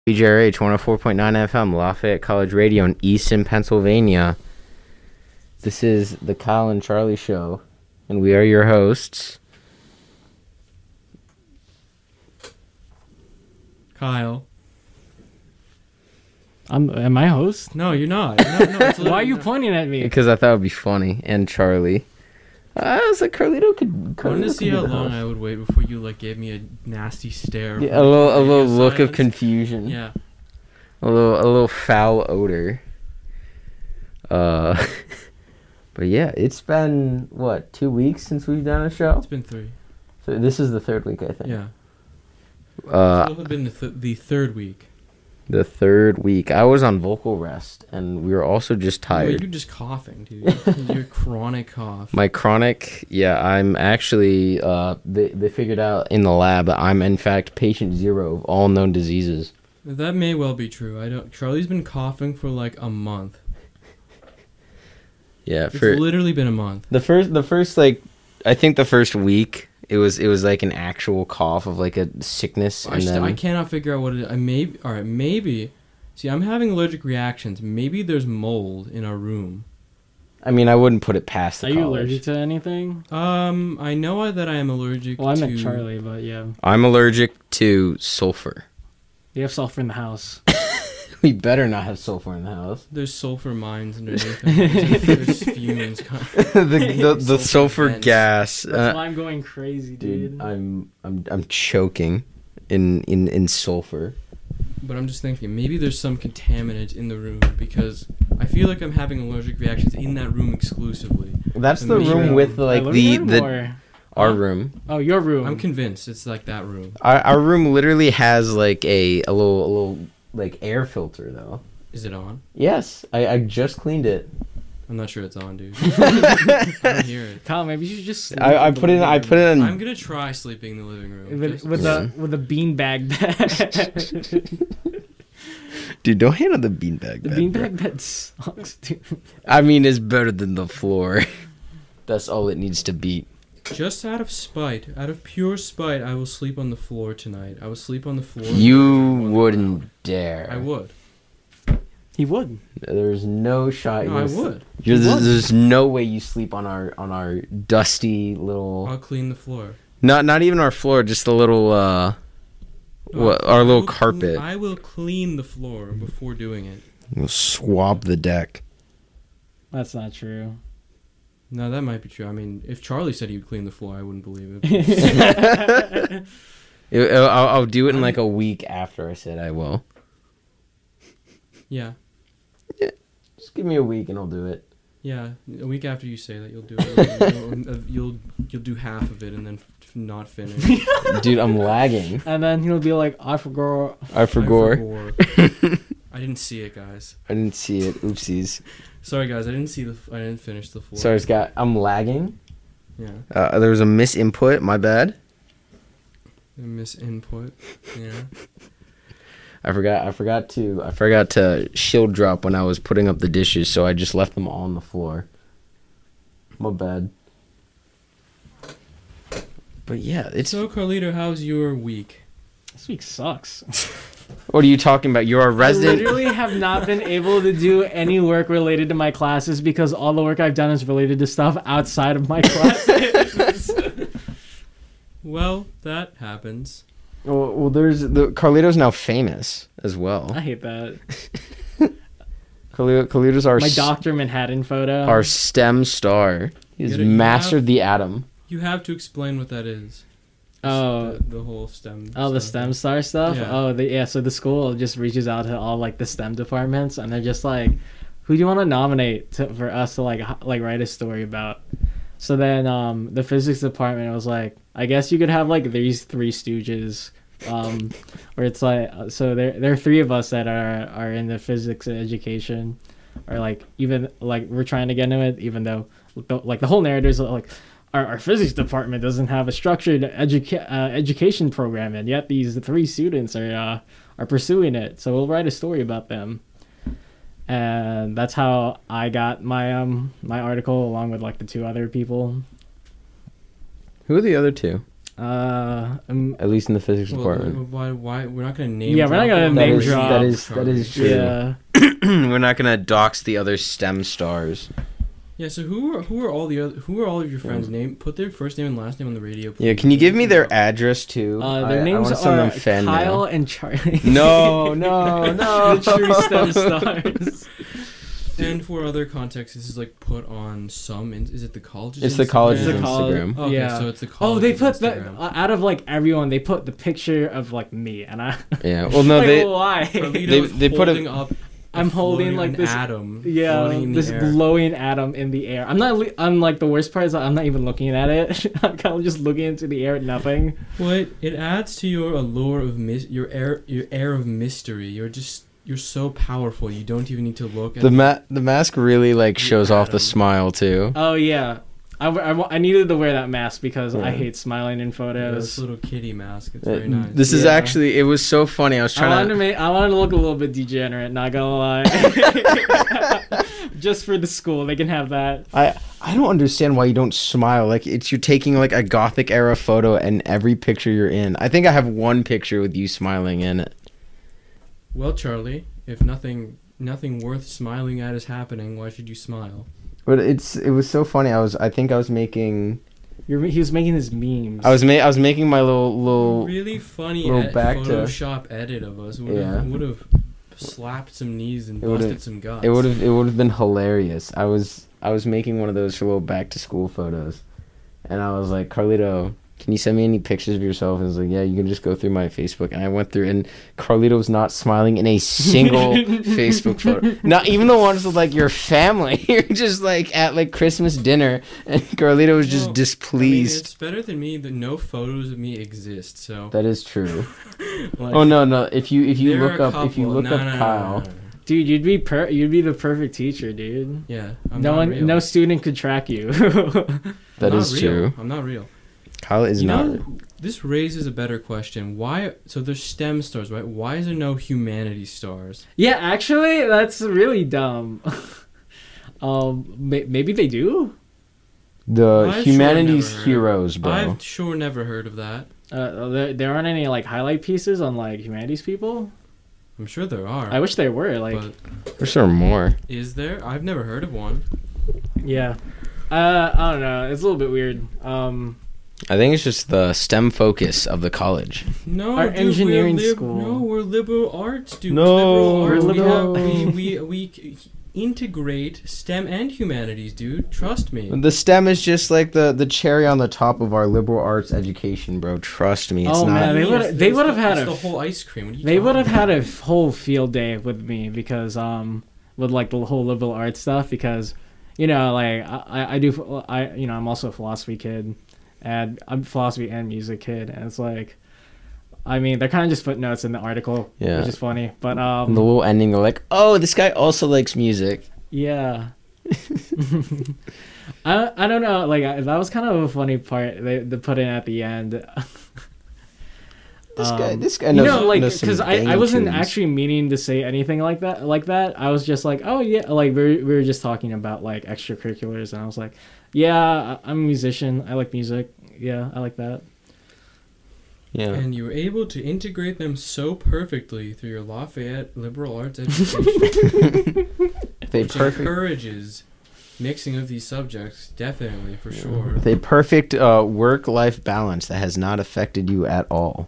BJRH 104.9 FM, Lafayette College Radio in Easton, Pennsylvania. This is the Kyle and Charlie Show, and we are your hosts. Kyle. Am I host? No, you're not. No, Why are you pointing at me? Because I thought it would be funny, and Charlie. I was like, Carlito could. I wanted to see how long I would wait before you gave me a nasty stare. Yeah, a little look of confusion. Yeah. A little foul odor. But yeah, it's been 2 weeks since we've done a show. It's been 3. So this is the third week, I think. Yeah. It's been the third week. The third week. I was on vocal rest, and we were also just tired. You're just coughing, dude. Your chronic cough. My chronic, I'm actually, they figured out in the lab that I'm, in fact, patient 0 of all known diseases. That may well be true. Charlie's been coughing for a month. Yeah, it's literally been a month. The first I think the first week, it was like an actual cough of a sickness. I cannot figure out what it is. Maybe. See, I'm having allergic reactions. Maybe there's mold in our room. I mean, I wouldn't put it past the college. Are you allergic to anything? I know that I am allergic to... Well, I meant Charlie, but yeah. I'm allergic to sulfur. You have sulfur in the house. We better not have sulfur in the house. There's sulfur mines underneath. There's fumes. the sulfur gas. That's why I'm going crazy, dude. I'm choking in sulfur. But I'm just thinking, maybe there's some contaminant in the room because I feel like I'm having allergic reactions in that room exclusively. That's the room with our room. Oh, your room. I'm convinced it's that room. Our room literally has a little air filter though. Is it on? Yes, I just cleaned it. I'm not sure it's on, dude. I don't hear it. Kyle, maybe you should just sleep I put it in. I'm gonna try sleeping in the living room with a beanbag bed. Dude, don't hate on the beanbag bed. The beanbag bed sucks, dude. I mean, it's better than the floor. That's all it needs to beat. Just out of pure spite, I will sleep on the floor tonight. I will sleep on the floor. You wouldn't dare. I would. He would. There's no shot. No, I would. There's no way you sleep on our dusty little. I'll clean the floor. Not even our floor, just a little our little carpet. I will clean the floor before doing it. We'll swab the deck. That's not true. No, that might be true. I mean, if Charlie said he would clean the floor, I wouldn't believe it. I'll do it in a week after I said I will. Yeah. Just give me a week and I'll do it. Yeah, a week after you say that, you'll do it. You'll do half of it and then not finish. Dude, I'm lagging. And then he'll be like, I forgot. I didn't see it, guys. I didn't see it. Oopsies. Sorry, guys. I didn't finish the floor. Sorry, Scott. I'm lagging. Yeah. There was a misinput. My bad. A misinput. Yeah. I forgot to shield drop when I was putting up the dishes, so I just left them all on the floor. My bad. But yeah, it's... So, Carlito, how's your week? This week sucks. What are you talking about? You're a resident? I literally have not been able to do any work related to my classes because all the work I've done is related to stuff outside of my classes. Well, that happens. Well, Carlito's now famous as well. I hate that. Carlito's our... My Dr. Manhattan photo. Our STEM star. He's mastered the atom. You have to explain what that is. Oh, the whole STEM. Oh, the STEM star stuff. Yeah. So the school just reaches out to all the STEM departments, and they're just like, "Who do you want to nominate for us to write a story about?" So then the physics department was like, "I guess you could have these three stooges." Where it's so there are three of us that are in the physics education, or even we're trying to get into it, even though the whole narrative is Our physics department doesn't have a structured education program, and yet these three students are pursuing it. So we'll write a story about them, and that's how I got my article along with the two other people. Who are the other two? At least in the physics department. Why we're not gonna name? Yeah, we're not gonna name drop. That is true. Yeah. We're not gonna dox the other STEM stars. Yeah. So who are all of your friends' name? Put their first name and last name on the radio. Please. Yeah, can you give me their address too? Their names wanna send are them fan Kyle mail. and Charlie. No. The true STEM stars. And for other contexts, this is like put on some. Is it the college's? It's the college's It's the college- Instagram. Okay, Yeah. so it's the Oh, college's they put Instagram. the out of like everyone, they put the picture of like me, and I. Yeah. Well, no, like, they why? Carlito's they put a- holding up. I'm holding floating like an this atom. Yeah, floating in the this air. glowing atom in the air. I'm like the worst part is that I'm not even looking at it. I'm kind of just looking into the air at nothing. What it adds to your allure of your air of mystery. You're so powerful. You don't even need to look at the mask really like shows off the atom. smile too. Oh yeah, I needed to wear that mask because I Yeah. hate smiling in this photos. little kitty mask. It's very nice. This is Yeah. actually it was so funny. I was I trying to wanted to look a little bit degenerate. Not gonna lie. Just for the school, they can have that. I don't understand why you don't smile. Like you're taking like a gothic era photo and every picture you're in. I think I have one picture with you smiling in it. Well, Charlie, if nothing worth smiling at is happening, why should you smile? But it was so funny. I think I was making He was making his memes. I was making my little Really funny little back to- Photoshop edit of us would have slapped some knees and It would've- busted some guts. it would have been hilarious. I was making one of those for little back to school photos. And I was like, Carlito, can you send me any pictures of yourself? And I was like, yeah, you can just go through my Facebook. And I went through, and Carlito was not smiling in a single Facebook photo. Not even the ones with like your family. You're just like at like Christmas dinner, and Carlito was just Well, displeased. it's better than me that no photos of me exist. So That is true. like, Oh no! If you there look are a up couple- no, Kyle, no. Dude, you'd be the perfect teacher, dude. Yeah, No student could track you. That is true. I'm not real. Kyle is You not. know, this raises a better question. Why? So there's STEM stars, right? Why is there no humanities stars? Yeah, actually, that's really dumb. Maybe they do. The I've humanities sure never heard. heroes, bro. I've sure never heard of that. There aren't any like highlight pieces on like humanities people. I'm sure there are. I wish there were. Like, but There's sure more. is there? I've never heard of one. yeah. I don't know. It's a little bit weird. I think it's just the STEM focus of the college. No, Our dude, engineering school. No, we're liberal arts, dude. No, liberal arts. we're liberal. We integrate STEM and humanities, dude. Trust me. The STEM is just like the cherry on the top of our liberal arts education, bro. Trust me, it's Oh, not. man, they would've had it's a the whole ice cream. What are you They would have talking had a whole field day with me because with like the whole liberal arts stuff because like I'm also a philosophy kid and I'm a philosophy and music kid and it's like I mean they're kind of just footnotes in the article Yeah. which is funny but And the little ending, they're like, "Oh, this guy also likes music." yeah. I don't know like that was kind of a funny part they put in at the end. This guy knows. like knows some because I banging wasn't tunes. actually meaning to say anything like that. I was just like, oh yeah, like we were just talking about like extracurriculars, and I was like, yeah, I'm a musician. I like music. Yeah, I like that. Yeah. And you were able to integrate them so perfectly through your Lafayette liberal arts education, They which perfect. encourages mixing of these subjects, definitely, for sure. With a perfect work-life balance that has not affected you at all.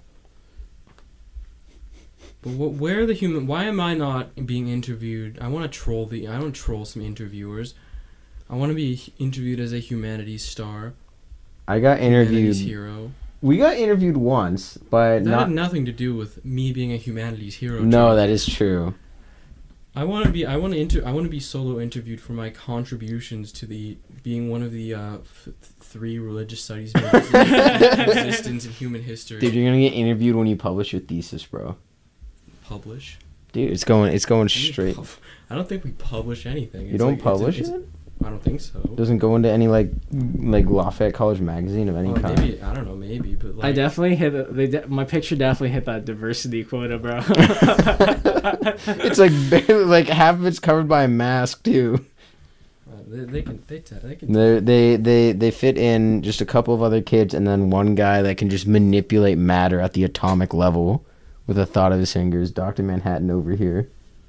But where are the human? Why am I not being interviewed? I want to troll I want to troll some interviewers. I want to be interviewed as a humanities star. I got Humanities interviewed. hero. We got interviewed once, but That not. had nothing to do with me being a humanities hero. No, Joe. that is true. I want to be solo interviewed for my contributions to being one of the 3 religious studies majors in existence in human history. Dude, you're gonna get interviewed when you publish your thesis, bro. Publish. Dude, it's going We straight. I don't think we publish anything. You don't publish it? I don't think so. Doesn't go into any like Lafayette College magazine of any Oh, kind. maybe I don't know. Maybe, but like, I definitely hit my picture definitely hit that diversity quota, bro. It's like barely, like half of it's covered by a mask too. They can. They fit in just a couple of other kids and then one guy that can just manipulate matter at the atomic level with a thought of his fingers. Dr. Manhattan over here.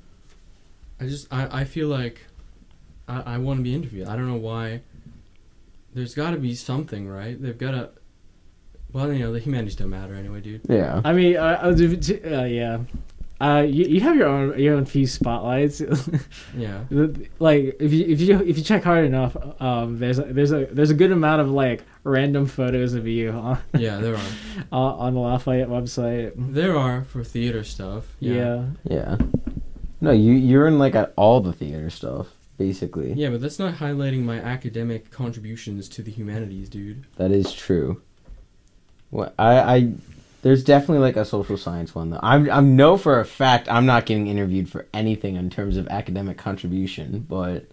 I feel like I want to be interviewed. I don't know why. There's got to be something, right? They've got to. Well, the humanities don't matter anyway, dude. Yeah. I mean, yeah. You have your own few spotlights. Yeah. Like if you check hard enough, there's a good amount of like random photos of you Yeah, there are. on the Lafayette website. There are for theater stuff. Yeah. Yeah. No, you're in like all the theater stuff, basically. Yeah, but that's not highlighting my academic contributions to the humanities, dude. That is true. Well, I there's definitely like a social science one though. I'm know for a fact I'm not getting interviewed for anything in terms of academic contribution, but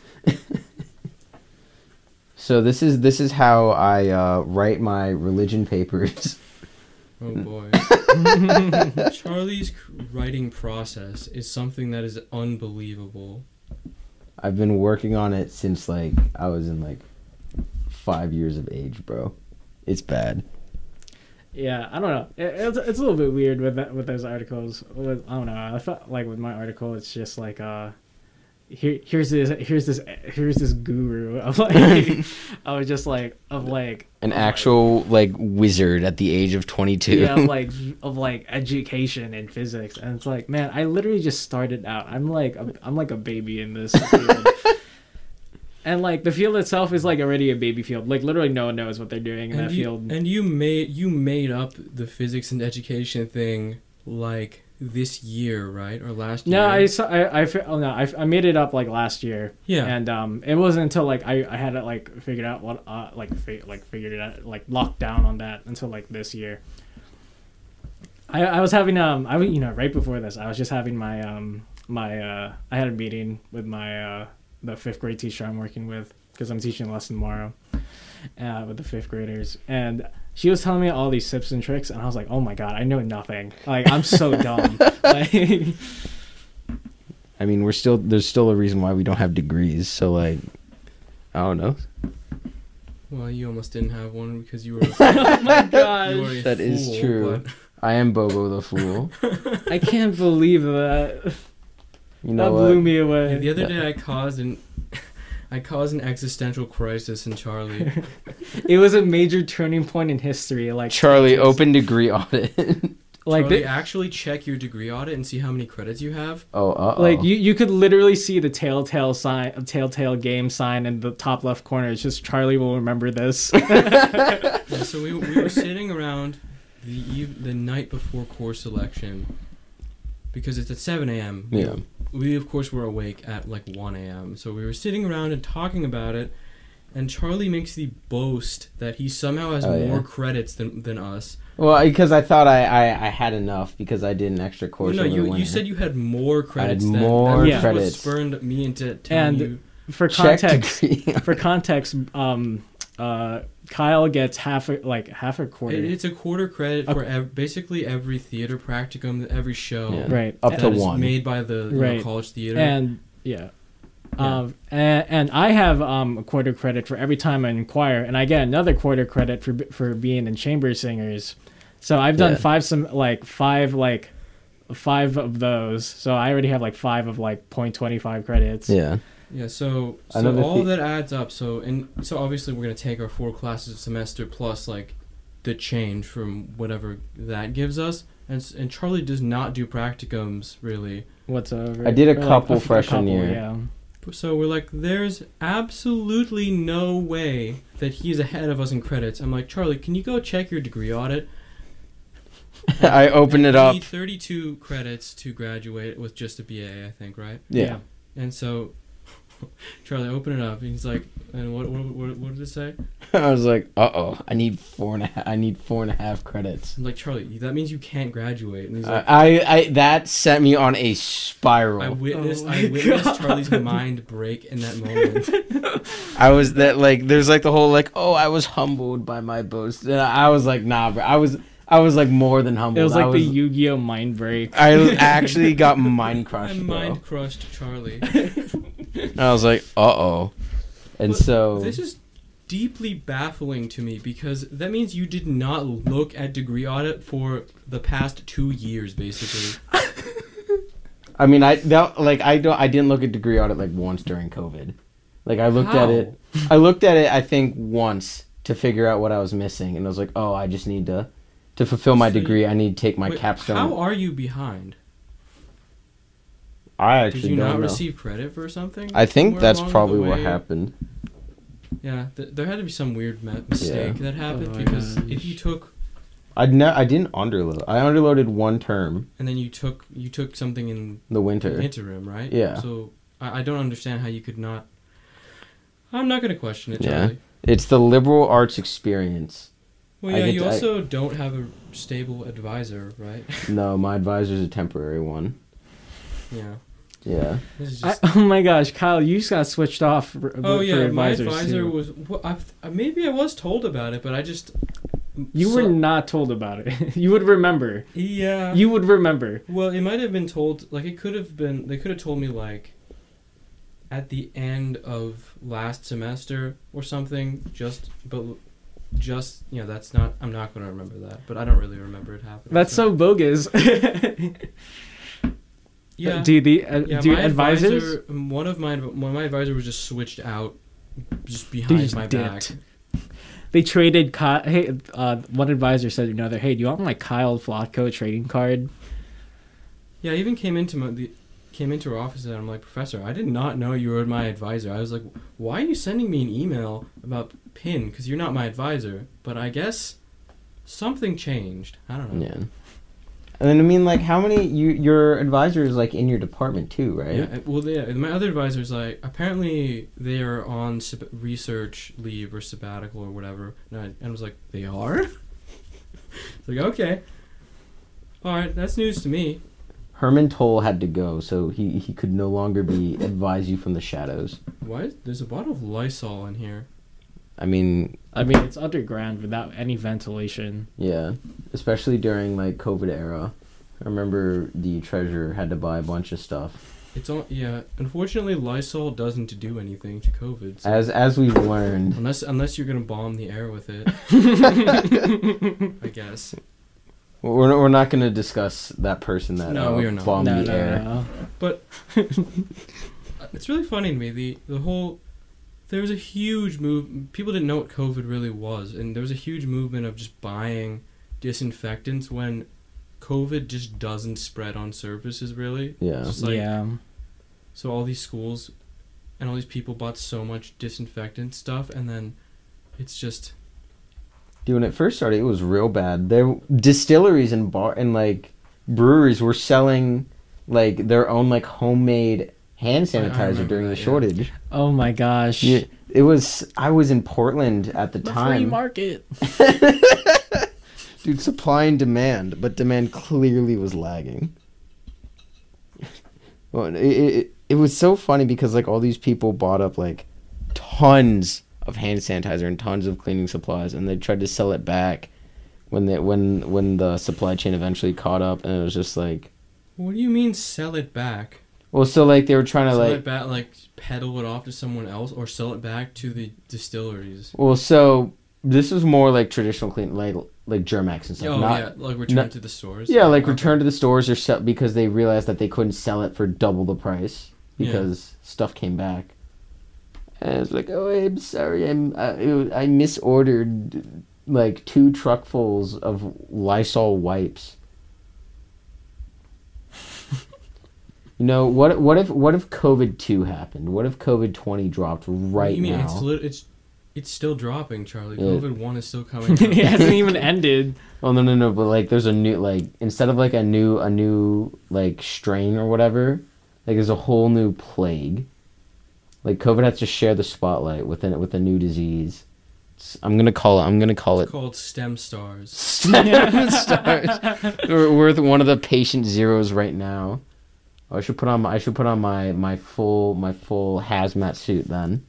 so this is how I write my religion papers. Oh boy. Charlie's writing process is something that is unbelievable. I've been working on it since like I was in like 5 years of age, bro. It's bad. Yeah, I don't know. It's a little bit weird with those articles. I don't know. I felt like with my article, it's just like here's this guru of like I was just like An actual like wizard at the age of 22. yeah of like education and physics, and it's like, man, I literally just started out. I'm like a baby in this field. And like the field itself is like already a baby field. Like literally no one knows what they're doing in that field. And you made up the physics and education thing like this year, right? Or last year? No, I made it up like last year. Yeah. And it wasn't until like I had it like figured out what figured it out, like locked down on that until like this year. I was having right before this I was just having my I had a meeting with my the 5th grade teacher I'm working with, because I'm teaching a lesson tomorrow with the 5th graders, and she was telling me all these tips and tricks, and I was like, oh my god, I know nothing. Like, I'm so dumb. Like, I mean, there's still a reason why we don't have degrees, so like I don't know. Well, you almost didn't have one because you were oh my gosh. you were a That is fool, true. I am Bobo the Fool. I can't believe that. You know That what? blew me away. Yeah, the other day I caused an existential crisis in Charlie. It was a major turning point in history. Like Charlie, open degree audit. like Charlie, actually check your degree audit and see how many credits you have. Oh, like you could literally see the telltale game sign in the top left corner. It's just Charlie will remember this. Yeah, so we were sitting around the night before course selection, because it's at 7 a.m. Yeah. We of course were awake at like 1 a.m. So we were sitting around and talking about it, and Charlie makes the boast that he somehow has more credits than us. Well, because I thought I had enough because I did an extra course. No, over the you winter. said you had more credits. I had than more that credits. What spurned me into telling And you. for Check context, degree. Kyle gets half a quarter. It's a quarter credit for basically every theater practicum, every show. Yeah. Right. Up to that is one. made by the Right. college theater. And yeah. And I have a quarter credit for every time I inquire, and I get another quarter credit for being in chamber singers. So I've done five of those. So I already have like 5 of like 0.25 credits. Yeah. Yeah, so Another all that adds up. So obviously we're gonna take our 4 classes a semester plus like the change from whatever that gives us. And Charlie does not do practicums really. Whatsoever. I did a Or, couple freshman couple, year. Yeah. So we're like, there's absolutely no way that he's ahead of us in credits. I'm like, Charlie, can you go check your degree audit? I opened it You up. need 32 credits to graduate with just a BA, I think, right? Yeah. And so Charlie opened it up, and he's like, and what did it say? I was like, I need 4.5 credits. I'm like, Charlie, that means you can't graduate. And he's like, I that set me on a spiral. I witnessed God. Charlie's mind break in that moment. I was that like there's like the whole like I was humbled by my boast. And I was like, nah, bro. I was like more than humbled. It was like the Yu-Gi-Oh mind break. I actually got mind crushed. I bro. mind crushed Charlie. I was like, And But so this is deeply baffling to me because that means you did not look at degree audit for the past 2 years, basically. I mean, I didn't look at degree audit like once during COVID. Like I looked at it. I looked at it I think once to figure out what I was missing, and I was like, oh, I just need to fulfill my So degree. I need to take my Wait, capstone. how are you behind? I actually Did you don't not know. receive credit for something? I think somewhere that's along the probably what way? happened. Yeah, there had to be some weird mistake that happened Oh my because gosh. if you took I didn't underload. I underloaded one term, and then you took something in the winter. the interim, right? Yeah. So I don't understand how you could not. I'm not gonna question it, Yeah. Charlie. It's the liberal arts experience. Well, I yeah, get you to- also don't have a stable advisor, right? No, my advisor's a temporary one. Yeah. Yeah. This is just, Oh my gosh, Kyle, you just got switched off. oh for yeah, my advisors, advisor too. was. Well, maybe I was told about it, but I just. You were not told about it. You would remember. Yeah. You would remember. Well, it might have been told. Like it could have been. They could have told me like. At the end of last semester or something. Just that's not. I'm not going to remember that, but I don't really remember it happening. That's so bogus. Yeah. Do the Yeah, do my advisors? advisor, one of my advisor was just switched out, just behind just my dipped. back. They traded. Hey, one advisor said to another, "Hey, do you want my Kyle Flotko trading card?" Yeah, I even came into our office and I'm like, Professor, I did not know you were my advisor. I was like, why are you sending me an email about PIN? Because you're not my advisor. But I guess something changed. I don't know. Yeah. And then I mean, like, how many your advisor is like in your department too, right? Yeah, well, yeah. My other advisor's like, apparently they are on research leave or sabbatical or whatever. And I was like, they are? It's like, okay. All right, that's news to me. Herman Toll had to go, so he could no longer advise you from the shadows. Why? There's a bottle of Lysol in here. I mean, It's underground without any ventilation. yeah, especially during like COVID era. I remember the treasurer had to buy a bunch of stuff. It's all yeah. Unfortunately, Lysol doesn't do anything to COVID. So As we've learned, unless you're gonna bomb the air with it, I guess. we're not going to discuss that person that No, we are not. bombed No, the no, air. no. But it's really funny to me. The whole there was a huge move. People didn't know what COVID really was, and there was a huge movement of just buying disinfectants when COVID just doesn't spread on surfaces really. Yeah. Just like, Yeah. So all these schools and all these people bought so much disinfectant stuff, and then it's just Dude, when it first started, it was real bad. Distilleries and like breweries were selling like their own like homemade hand I sanitizer remember during the that, yeah. shortage. Oh my gosh. Yeah, it was. I was in Portland at the The free time. market. Dude, supply and demand, but demand clearly was lagging. Well, it was so funny because like all these people bought up like tons of hand sanitizer and tons of cleaning supplies, and they tried to sell it back when the supply chain eventually caught up, and it was just like, what do you mean sell it back? well, so like they were trying to Sell like, it back, like peddle it off to someone else, or sell it back to the distilleries. well, so this was more like traditional clean like Germex and stuff. Oh not, yeah, like return not- to the stores. Yeah, like Okay. return to the stores or sell because they realized that they couldn't sell it for double the price Yeah. because stuff came back. And it's like, oh, I'm sorry, I misordered like 2 truckfuls of Lysol wipes. You know, what if COVID-2 happened? What if COVID-20 dropped What do right you mean? now? It's still dropping, Charlie. Yeah. COVID-1 is still coming. It Out. hasn't even ended. Oh no, but like there's a new like instead of like a new like strain or whatever, like there's a whole new plague. Like COVID has to share the spotlight with a new disease. I'm gonna call It's it called STEM stars. STEM stars. We're one of the patient zeros right now. Oh, I should put on my full hazmat suit then.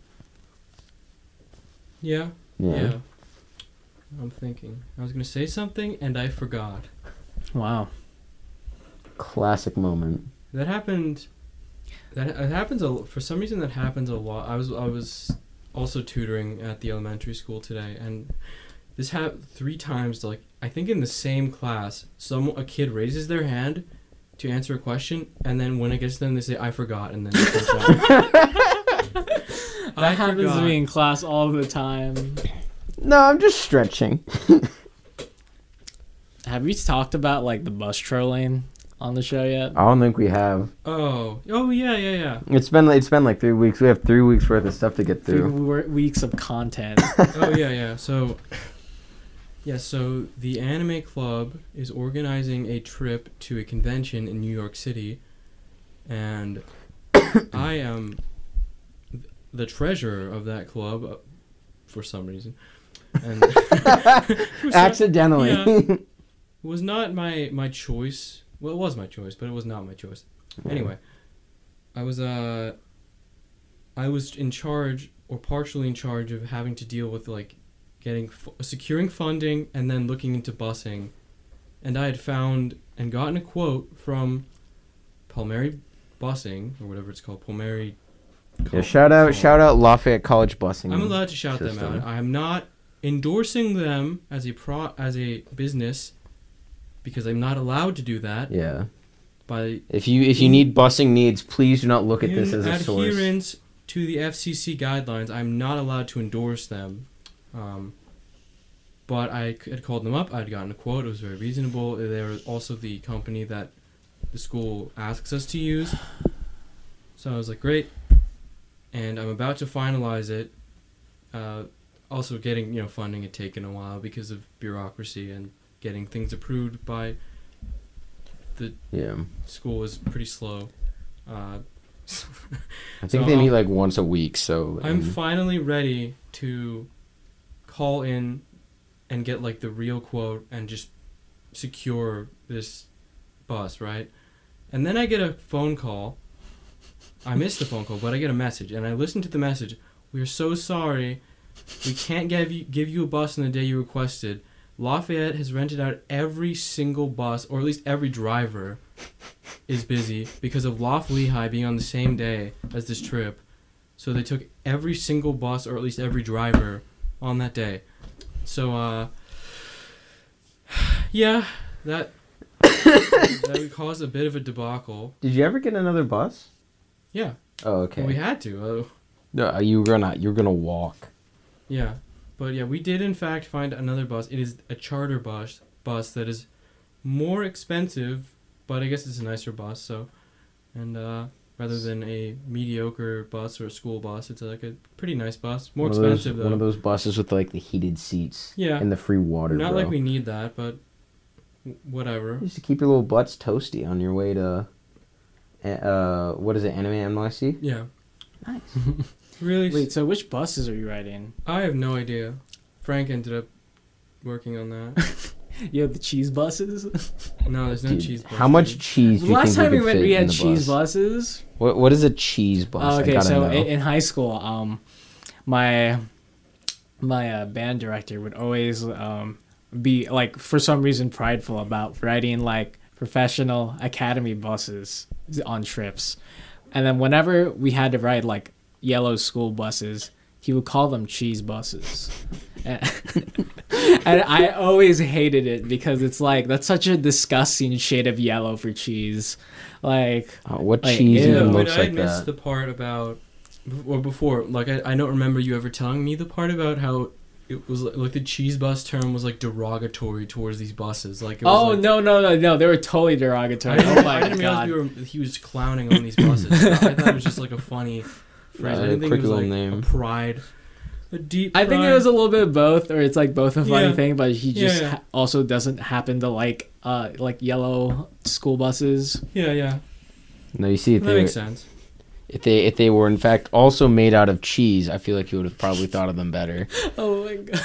Yeah. Yeah. Yeah. I'm thinking. I was gonna say something and I forgot. Wow. Classic moment. That happened. That it happens for some reason. That happens a lot. I was also tutoring at the elementary school today, and this happened 3 times. Like, I think in the same class, a kid raises their hand to answer a question, and then when it gets to them, they say, "I forgot," and then they punch out. That happens to me in class all the time. No, I'm just stretching. Have we talked about like the bus trolling on the show yet? I don't think we have. Oh yeah. It's been like 3 weeks. We have 3 weeks worth of stuff to get through. Weeks of content. Oh yeah. So the Anime Club is organizing a trip to a convention in New York City, and I am the treasurer of that club for some reason. And Accidentally. Yeah. It was not my choice. Well, it was my choice, but it was not my choice. Anyway, I was in charge, or partially in charge, of having to deal with like securing funding and then looking into busing. And I had found and gotten a quote from Palmieri Busing, or whatever it's called, Palmieri. Yeah, shout out Lafayette College Busing. I'm allowed to shout them out. I am not endorsing them as a business, because I'm not allowed to do that. Yeah. By if you need busing needs, please do not look at this as a source. In adherence to the FCC guidelines, I'm not allowed to endorse them. But I had called them up. I'd gotten a quote. It was very reasonable. They were also the company that the school asks us to use. So I was like, great. And I'm about to finalize it. Also, getting funding had taken a while because of bureaucracy, and getting things approved by the school was pretty slow. I think they meet like once a week. So I'm finally ready to call in and get like the real quote and just secure this bus, right? And then I get a phone call. I missed the phone call, but I get a message, and I listen to the message. "We are so sorry. We can't give you a bus on the day you requested. Lafayette has rented out every single bus, or at least every driver is busy because of Loft Lehigh being on the same day as this trip. So they took every single bus, or at least every driver, on that day." So, yeah, that would cause a bit of a debacle. Did you ever get another bus? Yeah. Oh, okay. Well, we had to. No, you were gonna walk. Yeah, but yeah, we did in fact find another bus. It is a charter bus that is more expensive, but I guess it's a nicer bus. So, and rather than a mediocre bus or a school bus, it's like a pretty nice bus. More expensive though. One of those buses with like the heated seats. Yeah. And the free water. Not like we need that, but whatever. Just to keep your little butts toasty on your way to, what is it, Anime NYC? Yeah. Nice. Really? Wait, so which buses are you riding? I have no idea. Frank ended up working on that. You have the cheese buses? No, there's no cheese buses. How much cheese do you Last think time we went, we had the cheese bus? buses. What is a cheese bus? Oh, okay, I gotta so know. in high school, my band director would always be like, for some reason, prideful about riding like professional academy buses on trips, and then whenever we had to ride like yellow school buses, he would call them cheese buses. And I always hated it because it's like, that's such a disgusting shade of yellow for chease. Like, what like, cheese ew. even But looks I like missed that? the part about, or before, like I don't remember you ever telling me the part about how it was like the cheese bus term was like derogatory towards these buses. Like, it was like, no, they were totally derogatory. Oh I my didn't god. realize he was clowning on these buses. I thought it was just like a funny phrase. I didn't think it was like name. a pride, a deep. I think it pride. was a little bit of both, or it's like both a funny Yeah. thing, but he just Yeah. also doesn't happen to like yellow school buses. Yeah. No, you see, That makes sense. if they were in fact also made out of cheese, I feel like you would have probably thought of them better. Oh my god.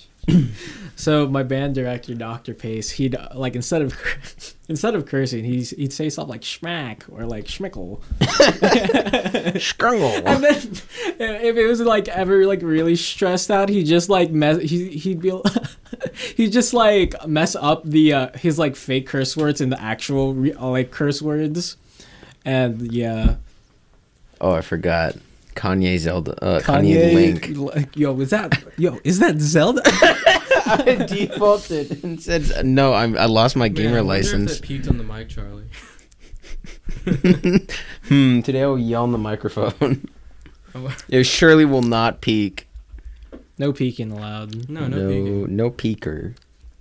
So my band director, Dr. Pace, he'd like instead of cursing, he'd say something like schmack or like schmickle. Scrungle. And then if it was like ever like really stressed out, he'd just like he'd be he'd just like mess up the his like fake curse words and the actual like curse words. And yeah. Oh, I forgot. Kanye Zelda. Kanye Link. Yo, is that Zelda? I defaulted and said no. I lost my Man, gamer I wonder license. if that peaked on the mic, Charlie. Today I will yell on the microphone. It surely will not peak. No peeking allowed. No peeking. No peaker.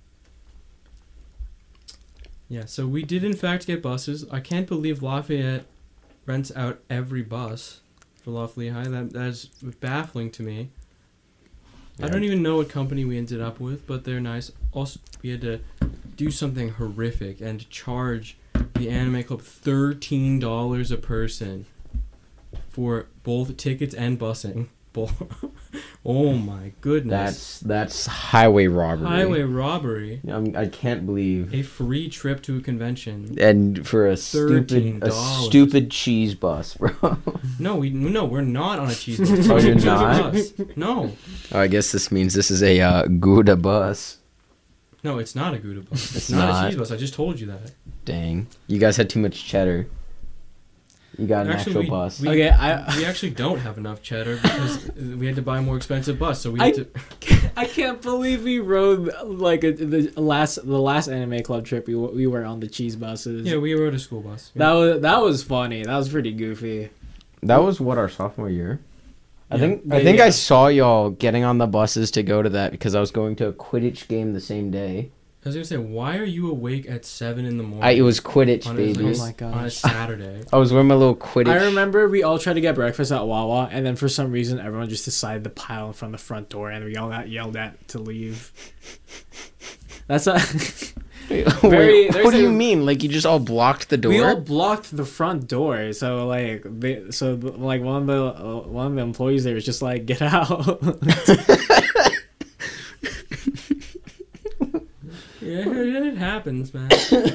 Yeah, so we did in fact get buses. I can't believe Lafayette rents out every bus for Loft Lehigh. That is baffling to me. Yeah. I don't even know what company we ended up with, but they're nice. Also, we had to do something horrific and charge the Anime Club $13 a person for both tickets and busing. Oh my goodness. That's highway robbery. Highway robbery. I can't believe. A free trip to a convention. And for a $13. stupid cheese bus, bro. No, we're not on a cheese bus. Oh, you're It's a not? bus. No. Oh, I guess this means this is a Gouda bus. No, it's not a Gouda bus. It's not not. a cheese bus. I just told you that. Dang. You guys had too much cheddar. You got an actual bus. We actually don't have enough cheddar because we had to buy a more expensive bus, so we had to. I can't believe we rode like the last Anime Club trip. We were on the cheese buses. Yeah, we rode a school bus. Yeah. That was funny. That was pretty goofy. That was what, our sophomore year? I Yeah. think I saw y'all getting on the buses to go to that because I was going to a Quidditch game the same day. I was gonna say, why are you awake at 7 in the morning? It was Quidditch, on baby. Oh my gosh. On a Saturday. I was wearing my little Quidditch. I remember we all tried to get breakfast at Wawa, and then for some reason everyone just decided to pile in front of the front door, and we all got yelled at to leave. That's a Wait, what do you mean? Like you just all blocked the door? We all blocked the front door, so like one of the employees there was just like, get out. Yeah, it happens, man.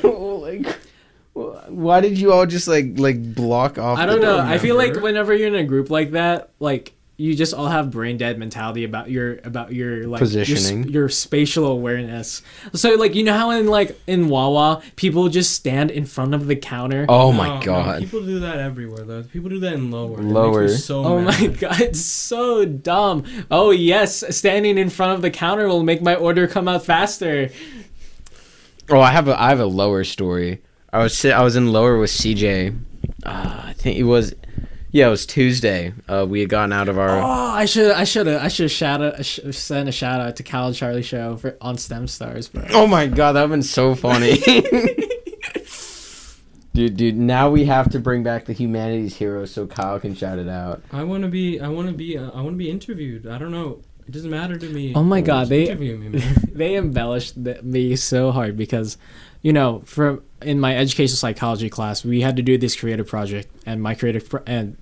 Why did you all just like block off? I don't know. door? I feel like whenever you're in a group like that, like you just all have brain dead mentality about your like positioning, your spatial awareness. So like, you know how in Wawa people just stand in front of the counter. Oh No, my god! people do that everywhere though. People do that in Lower. Lower. It makes me so Oh mad. my god, it's so dumb. Oh yes, standing in front of the counter will make my order come out faster. Oh, I have a Lower story. I was in Lower with CJ. I think it was Tuesday. We had gotten out of our. Oh, I should send a shout out to Cal and Charlie show on STEM Stars, bro. Oh my god, that would've been so funny. Dude, now we have to bring back the humanities hero so Kyle can shout it out. I want to be interviewed. I don't know. It doesn't matter to me. Oh my god, Just interview me, man. they embellished me so hard because, you know, in my educational psychology class, we had to do this creative project, and my and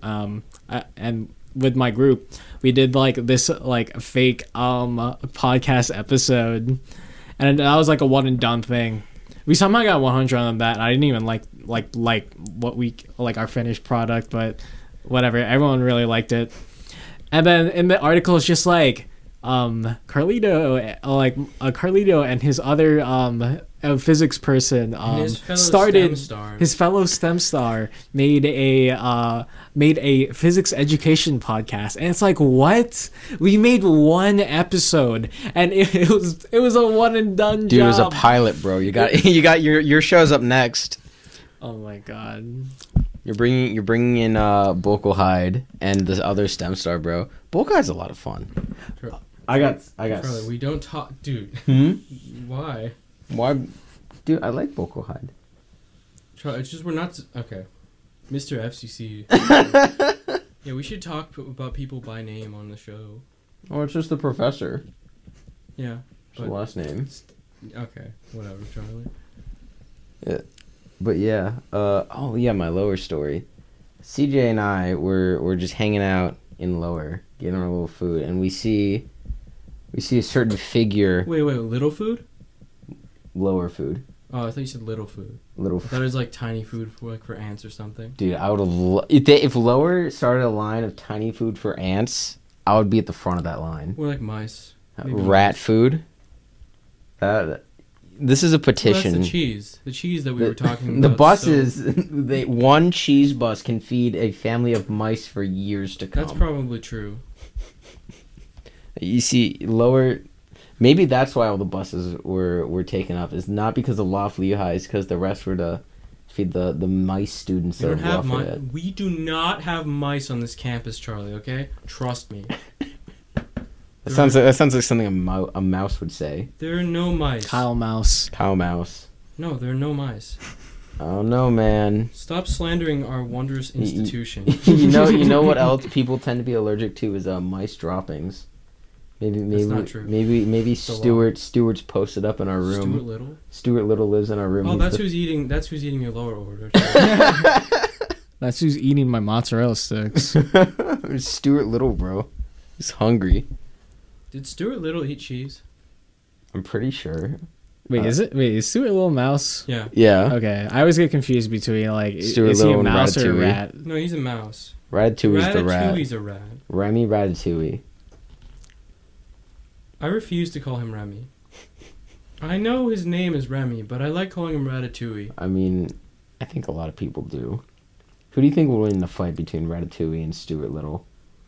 with my group, we did like this like fake podcast episode, and that was like a one and done thing. We somehow got 100 on that. I didn't even like what we like our finished product, but whatever. Everyone really liked it. And then in the article, it's just like Carlito and his other physics person his fellow STEM star made a physics education podcast, and it's like, what? We made one episode, and it was a one and done job. Dude, it was a pilot, bro. You got your show's up next. Oh my god. You're bringing in Bulkle Hyde and this other STEM star, bro. Bulkle Hyde's a lot of fun. Sure. I got. Charlie, we don't talk, dude. Why? Why, dude? I like Bulkle Hyde. Charlie, it's just we're not okay. Mr. FCC. Yeah, we should talk about people by name on the show. Oh, it's just the professor. Yeah. It's the last name. Okay, whatever, Charlie. Yeah. But yeah, my Lower story. CJ and I were just hanging out in Lower, getting our little food, and we see a certain figure. Wait, little food? Lower food. Oh, I thought you said little food. Little. That is like tiny food for ants or something. Dude, I would have. If Lower started a line of tiny food for ants, I would be at the front of that line. Or like mice. Maybe Rat mice. food. This is a Well, that's petition. the cheese. The cheese that we were talking The about. buses, one cheese bus can feed a family of mice for years to come. That's probably true. You see, lower. Maybe that's why all the buses were taken up. It's not because of Loft Lehigh, it's because the rest were to feed the mice students We that don't have Lafayette. mice. We do not have mice on this campus, Charlie. Okay, trust me. That sounds like something a mouse would say. There are no mice. Kyle Mouse. Cow mouse. No, there are no mice. Oh no, man. Stop slandering our wondrous institution. you know what else people tend to be allergic to is mice droppings. Maybe not true. maybe It's a lie. Stewart's posted up in our room. Stuart Little. Stuart Little lives in our room. Oh, He's that's the- who's eating. That's who's eating your lower order. That's who's eating my mozzarella sticks. Stuart Little, bro. He's hungry. Did Stuart Little eat cheese? I'm pretty sure. Wait, is Stuart Little Mouse? Yeah. Yeah. Okay, I always get confused between like Stuart is he a Little and mouse or a Ratatouille. rat? No, he's a mouse. Ratatouille's the rat. Ratatouille's a rat. Remy Ratatouille. I refuse to call him Remy. I know his name is Remy, but I like calling him Ratatouille. I mean, I think a lot of people do. Who do you think will win the fight between Ratatouille and Stuart Little?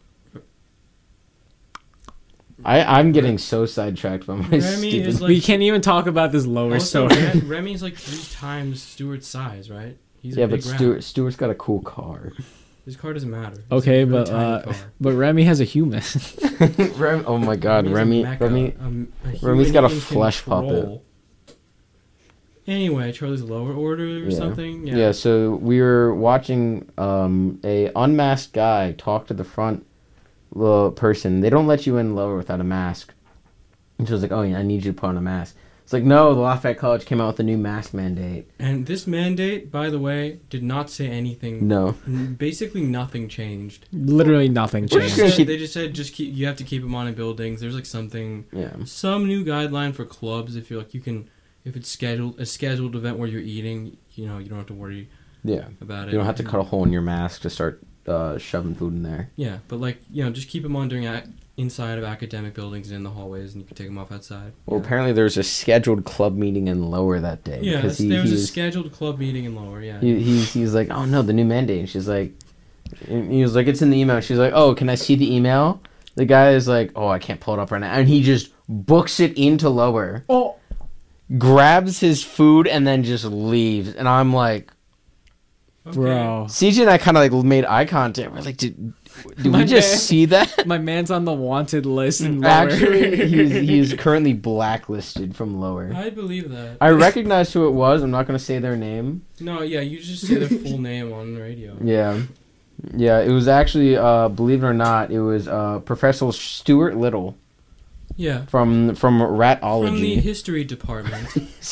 I'm getting so sidetracked by my Remy stupid... is like We can't even talk about this lower also, story. Remy's like 3 times Stuart's size, right? He's yeah, a but big rat. Stuart's got a cool car. His car doesn't matter. It's Okay, a really but tiny car. but Remy has a human. Oh my God, Remy's a Remy. mecha, a Remy's got a human flesh control. Anyway, Charlie's lower order or Yeah. something. Yeah. So we were watching a unmasked guy talk to the front person. They don't let you in lower without a mask. And she was like, "Oh yeah, I need you to put on a mask." It's like, no, the Lafayette College came out with a new mask mandate. And this mandate, by the way, did not say anything. No. Basically, nothing changed. Literally nothing We're just changed. gonna keep- They just said you have to keep them on in buildings. There's like some Yeah. new guideline for clubs. If you're like if it's a scheduled event where you're eating, you don't have to worry Yeah. about it. You don't have to cut a hole in your mask to start shoving food in there. Yeah, but just keep them on during inside of academic buildings and in the hallways, and you can take them off outside. Well, Yeah. apparently there was a scheduled club meeting in lower that day. Yeah, because there was a was- scheduled club meeting in lower. Yeah. He's like, oh no, the new mandate. And she's like, and he was like, it's in the email. She's like, oh, can I see the email? The guy is like, oh, I can't pull it up right now. And he just books it into lower, Oh, grabs his food, and then just leaves. And I'm like, Okay. bro, CJ and I kind of like made eye contact. We're like, did we My just man. see that? my man's on the wanted list in lower. Actually, he is currently blacklisted from lower. I believe that. I recognized who it was. I'm not going to say their name. No, yeah, you just say their full name on the radio. Yeah. Yeah, it was actually, believe it or not, it was Professor Stuart Little Yeah. from From the Ratology. history department.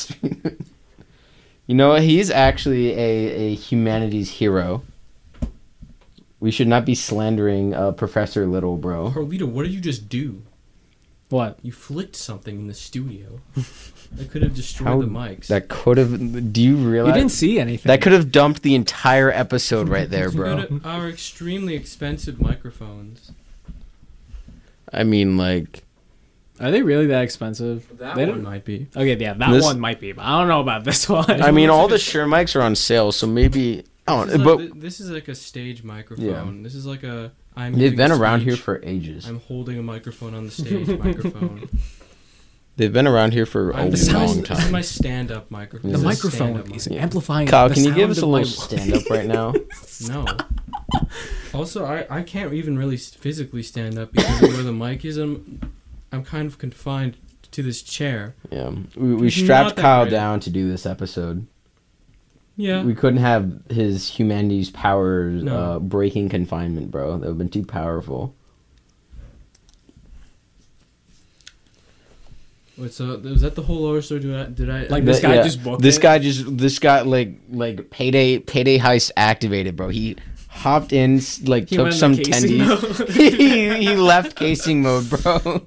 You know, he's actually a humanities hero. We should not be slandering Professor Little, bro. Carlito, what did you just do? What? You flicked something in the studio. That could have destroyed How- the mics. That could have. Do you You realize? didn't see anything. That could have dumped the entire episode right there, We bro. got our extremely expensive microphones. I mean, like, Are they really that expensive? That They one don't- might be. Okay, yeah, that This- one might be, but I don't know about this one. I mean, looks all like the a- Shure mics are on sale, so maybe. I This don't is, know, like, but this is like a stage microphone. Yeah. This is like a. I'm they've giving been a around here speech. for ages. I'm holding a microphone on the stage microphone. They've been around here for a I'm, the long sound- This is time. my stand-up microphone. the This is a microphone stand-up is mic. amplifying. Kyle, the can you give sound us a of little my- stand up right now? No. Also, I can't even really physically stand up because of where the mic is. I'm kind of confined to this chair. Yeah, we It's strapped not that Kyle great. down to do this episode. Yeah. We couldn't have his humanities powers No. breaking confinement, bro. That would have been too powerful. Wait, so was that the whole lower story? Did I Like, this That- guy just booked This it? guy like payday heist activated, bro. He hopped in, like He took went in some the casing tendies. mode. he left casing mode, bro.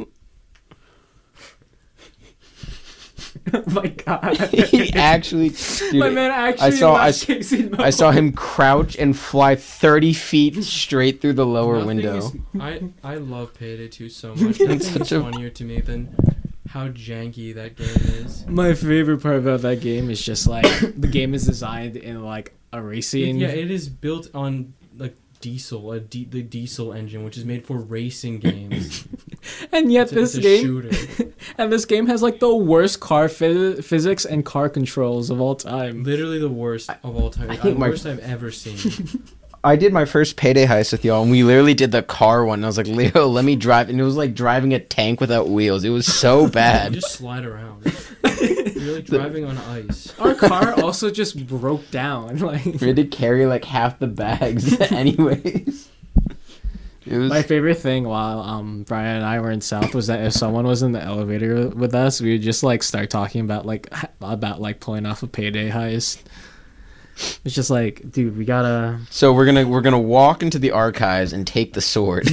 Oh my god. He actually, dude, My man actually saw- left casing mode. I saw him crouch and fly 30 feet straight through the lower Nothing window. is- I love Payday 2 so much. Nothing is such a- funnier to me than how janky that game is. My favorite part about that game is just like the game is designed in like a racing. Yeah, it is built on like the diesel engine, which is made for racing games. And yet It's a game shooter. and this game has like the worst car physics and car controls of all time. Literally the worst of all time. I think The worst I've ever seen. I did my first Payday heist with y'all, and we literally did the car one. I was like, Leo, let me drive. And it was like driving a tank without wheels. It was so You bad. just slide around. You're like driving on ice. Our car also just broke down. Like We had to carry like half the bags anyways. It was... my favorite thing while Brian and I were in South was that if someone was in the elevator with us, we would just like start talking about like pulling off a Payday heist. It's just like, dude, we gotta. So we're gonna walk into the archives and take the sword.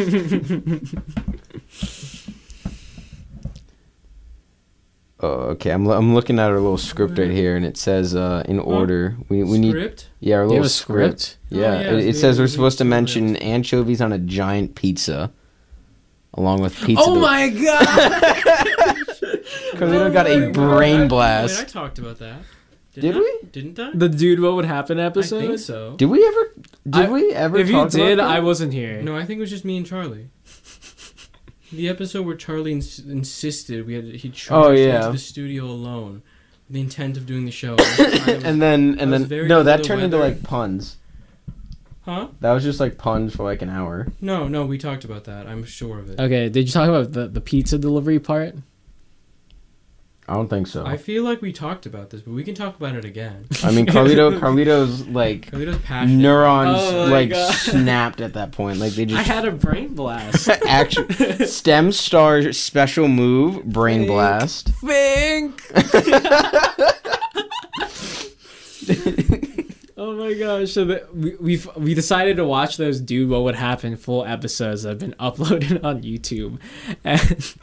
Okay, I'm looking at our little script right here, and it says in order we need Script? our You little have a script. script? Yeah, Oh, yeah, it so says we- we're we supposed to need mention script. anchovies on a giant pizza, along with pizza. Oh my god! Carlito got a brain Wait, I blast. talked about that. Did I? we? Didn't I? The dude, what would happen I episode? think so. Did we ever? Did we ever? If you talk about did, that? I wasn't here. No, I think it was just me and Charlie. The episode where Charlie insisted he charged yeah. into the studio alone, with the intent of doing the show. and then I was very no, under that the turned into weather. like puns. Huh? That was just like puns for like an hour. No, we talked about that. I'm sure of it. Okay, did you talk about the pizza delivery part? I don't think so. I feel like we talked about this, but we can talk about it again. I mean, Carlito's like Carlito's passionate. neurons Oh my like God. snapped at that point. Like they just I had a brain blast. Actually, STEM star special move, brain Think. blast. Think. Oh my gosh! So we decided to watch those "Dude, What Would Happen" full episodes that have been uploaded on YouTube, and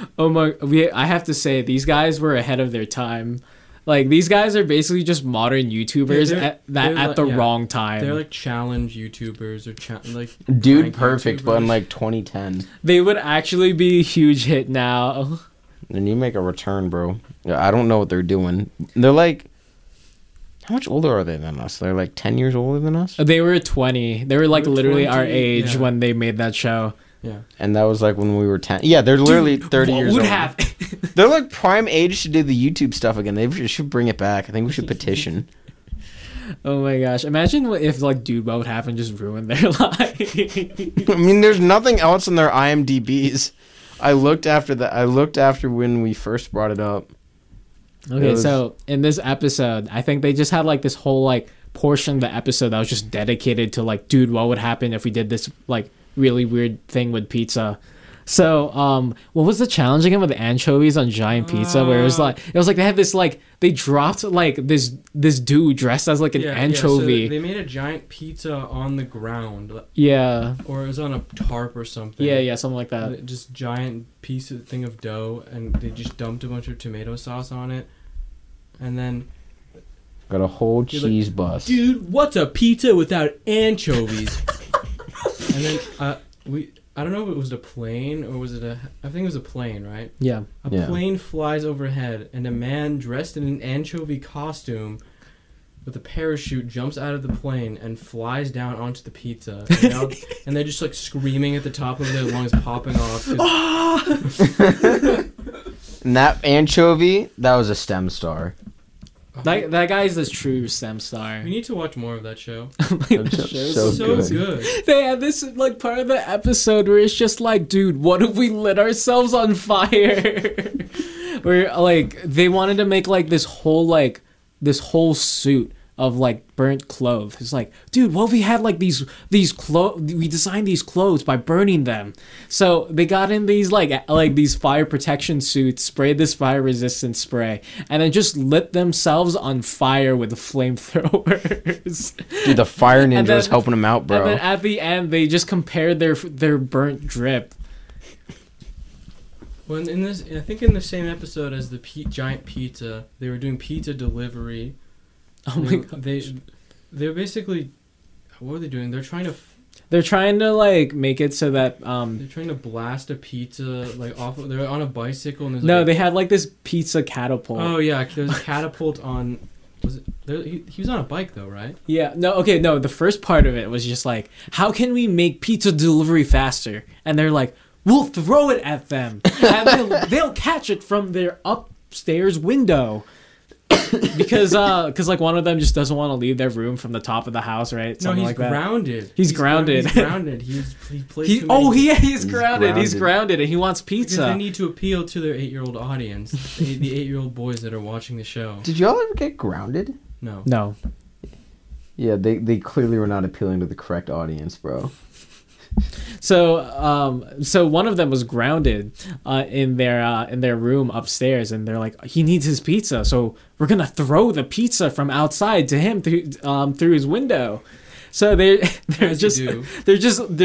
I have to say these guys were ahead of their time. Like these guys are basically just modern YouTubers they're at the like- yeah. wrong time. They're like challenge YouTubers or like Dude, prank perfect, but in YouTubers. like 2010. They would actually be a huge hit now. And you make a return, bro. Yeah, I don't know what they're doing. They're like, how much older are they than us? They're like 10 years older than us? They were 20. They were like They were literally our 20, age yeah. when they made that show. Yeah. And that was like when we were 10. Yeah, they're literally 30 What years would old. happen? They're like prime age to do the YouTube stuff again. They should bring it back. I think we should petition. Oh my gosh! Imagine if like Dude, What Would Happen just ruined their life. I mean, there's nothing else in their IMDb's. I looked after when we first brought it up. Okay, It was- so in this episode, I think they just had like this whole like portion of the episode that was just dedicated to like, dude, what would happen if we did this like really weird thing with pizza? So, what was the challenge again with the anchovies on giant pizza? Where it was like they had this like they dropped like this dude dressed as like an anchovy. So they made a giant pizza on the ground, Yeah, or it was on a tarp or something. yeah, something like that. Just giant thing of dough, and they just dumped a bunch of tomato sauce on it, and then Got a whole You're like, cheese bus. dude, what's a pizza without anchovies? And then I don't know if it was a plane or was it I think it was a plane, right? Yeah. A Yeah. plane flies overhead, and a man dressed in an anchovy costume with a parachute jumps out of the plane and flies down onto the pizza. And, and they're just like screaming at the top of their lungs, popping off. 'Cause- And that anchovy, that was a STEM star. That guy's the true STEM star. We need to watch more of that show. The That's show's so So good. good. They had this like part of the episode where it's just like, dude, what if we lit ourselves on fire? Where like they wanted to make like this whole suit of like burnt clothes. It's like, dude, what if we had like these clothes? We designed these clothes by burning them. So they got in these like these fire protection suits, sprayed this fire resistant spray, and then just lit themselves on fire with flamethrowers. Dude, the fire ninja And then- was helping him out, bro. And then at the end, they just compared their burnt drip. Well, in this, I think in the same episode as the giant pizza, they were doing pizza delivery. Oh my god! They're basically, what were they doing? They're trying to They're trying to like make it so that They're trying to blast a pizza like off. They're on a bicycle and there's no, like they had like this pizza catapult. oh yeah, there's a catapult on. Was it? He was on a bike though, right? Yeah, no, okay, no. The first part of it was just like, how can we make pizza delivery faster? And they're like, we'll throw it at them, and they'll catch it from their upstairs window. because like one of them just doesn't want to leave their room from the top of the house, right? No, Something he's like that. grounded. He's grounded. He's grounded. He played He too many. he's grounded. He's grounded, and he wants Because pizza. they need to appeal to their 8-year-old audience, the 8-year-old boys that are watching the show. Did y'all ever get grounded? No. No. Yeah, they clearly were not appealing to the correct audience, bro. So one of them was grounded in their room upstairs, and they're like, he needs his pizza, so we're gonna throw the pizza from outside to him through his window. So they're As you do. they're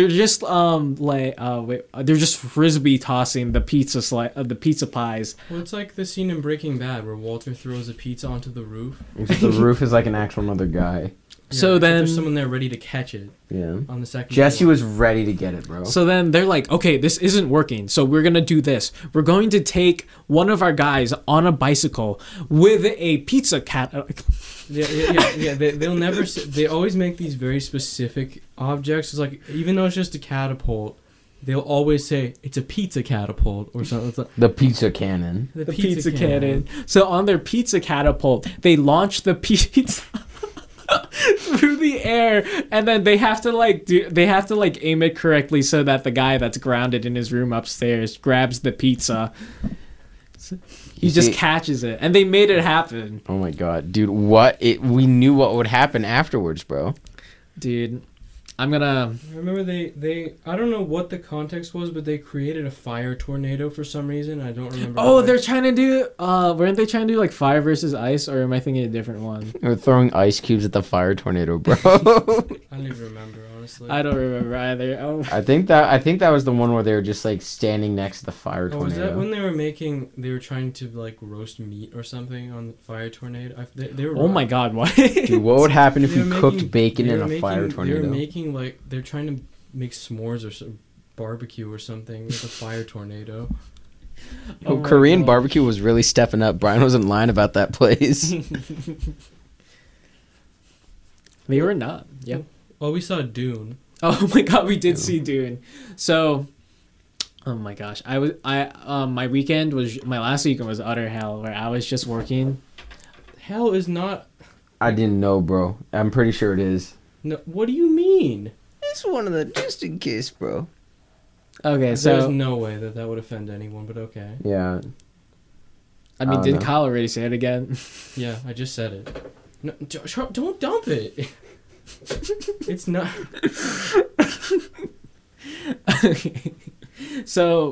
just frisbee tossing the the pizza pies. Well, it's like the scene in Breaking Bad where Walter throws a pizza onto the roof. Except the roof is like an actual another guy. So except then- there's someone there ready to catch it Yeah. on the second Jesse floor. was ready to get it, bro. So then they're like, okay, this isn't working. So we're going to do this. We're going to take one of our guys on a bicycle with a pizza cat. Yeah. They'll never. They always make these very specific objects. It's like even though it's just a catapult, they'll always say it's a pizza catapult or something. It's like The pizza cannon. The pizza cannon. So on their pizza catapult, they launch the pizza through the air, and then they have to aim it correctly so that the guy that's grounded in his room upstairs grabs the pizza. He You just see- catches it, and they made it happen, Oh my god, dude! We knew what would happen afterwards, bro. dude. I'm gonna. I remember they I don't know what the context was, but they created a fire tornado for some reason. I don't remember. Oh, why. they're trying to do. Weren't they trying to do like fire versus ice, or am I thinking a different one? We're throwing ice cubes at the fire tornado, bro. I don't even remember honestly. I don't remember either. Oh, I think that was the one where they were just like standing next to the fire Oh, was tornado. that when they were trying to like roast meat or something on the fire tornado? They were. oh my God! What? Dude, what would happen if They we were cooked making- bacon they in were a making- fire They were tornado? making like they're trying to make s'mores or some barbecue or something with a fire tornado. Oh Oh, my Korean God. barbecue was really stepping up. Brian wasn't lying about that place. They were not. Yep. Well, we saw Dune. Oh my God, we did see Dune. So, oh my gosh, my last weekend was utter hell, where I was just working. Hell is not. I didn't know, bro. I'm pretty sure it is. No, what do you mean? It's one of the just in case, bro. Okay, There's so no way that would offend anyone, but okay. Yeah. I mean, don't didn't know. Kyle already say it again? Yeah, I just said it. No, don't dump it. It's not. So,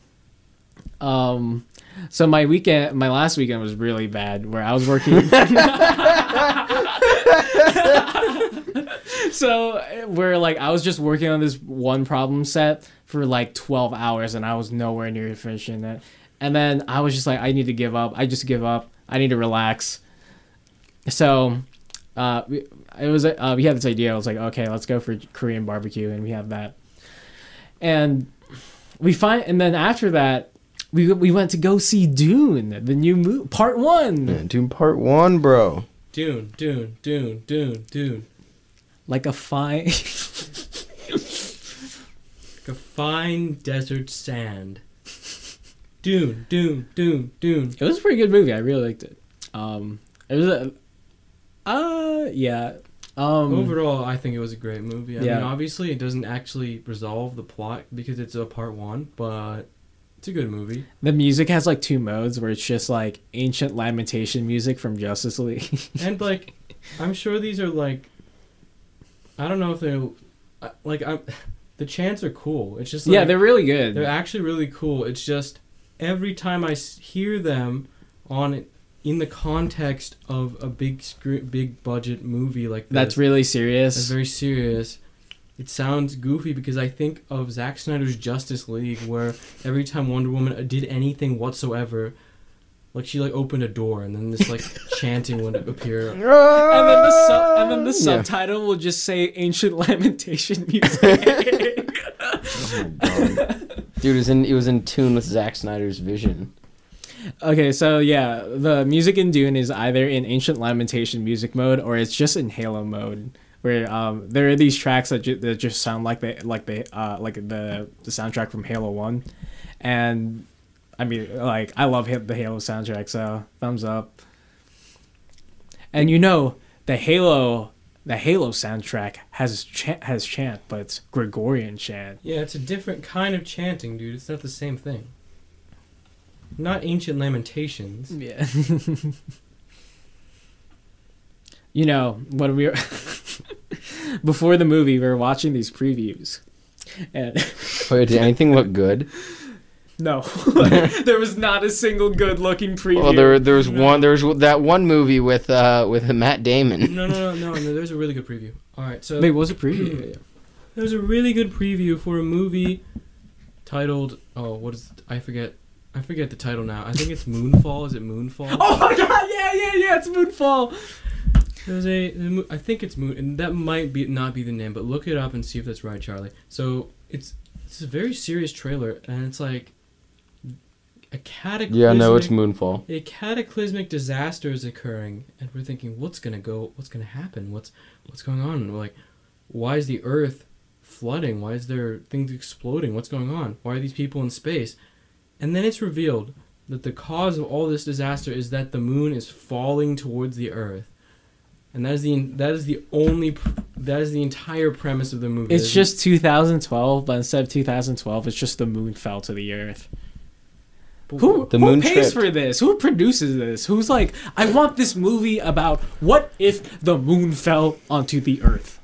so my last weekend was really bad, where I was working. So where like I was just working on this one problem set for like 12 hours, and I was nowhere near finishing it. And then I was just like, I need to give up. I just give up. I need to relax. So, we had this idea. I was like, okay, let's go for Korean barbecue, and we have that. And and then after that, we went to go see Dune, the new movie, part 1. Yeah, Dune Part 1, bro. Dune. Like a fine. Like a fine desert sand. Dune. It was a pretty good movie. I really liked it. It was yeah. Overall, I think it was a great movie. I Yeah. mean, obviously, it doesn't actually resolve the plot because it's a part 1, but it's a good movie. The music has like 2 modes, where it's just like ancient lamentation music from Justice League. And like, I'm sure these are like, I don't know if they're like the chants are cool. It's just like, Yeah, they're really good. they're actually really cool. It's just every time I hear them in the context of a big budget movie like this, That's really serious. that's very serious. It sounds goofy because I think of Zack Snyder's Justice League, where every time Wonder Woman did anything whatsoever, like she like opened a door and then this like chanting would appear. And then the subtitle will just say ancient lamentation music. Oh my God. Dude, it was in tune with Zack Snyder's vision. Okay, so yeah, the music in Dune is either in ancient lamentation music mode or it's just in Halo mode, where there are these tracks that just sound like the soundtrack from Halo 1, and I mean, like, I love the Halo soundtrack, so thumbs up. And you know, the Halo soundtrack has chant, but it's Gregorian chant. Yeah, it's a different kind of chanting, dude. It's not the same thing. Not ancient lamentations. Yeah. You know, when we were before the movie, we were watching these previews, and Wait, did anything look good? no, there was not a single good-looking preview. Well, there was that one movie with Matt Damon. No. There's a really good preview. All right, so Wait, what was a preview? there's a really good preview for a movie titled I forget the title now. I think it's Moonfall. Is it Moonfall? Oh my God! Yeah! It's Moonfall. I think it's Moon, and that might not be the name, but look it up and see if that's right, Charlie. So it's a very serious trailer, and it's like a cataclysmic. Yeah, no, it's Moonfall. A cataclysmic disaster is occurring, and we're thinking, what's gonna happen? What's going on? And we're like, why is the Earth flooding? Why is there things exploding? What's going on? Why are these people in space? And then it's revealed that the cause of all this disaster is that the moon is falling towards the Earth, and that is the entire premise of the movie. It's just 2012, but instead of 2012, it's just the moon fell to the Earth. Who pays for this? Who produces this? Who's like, I want this movie about what if the moon fell onto the Earth?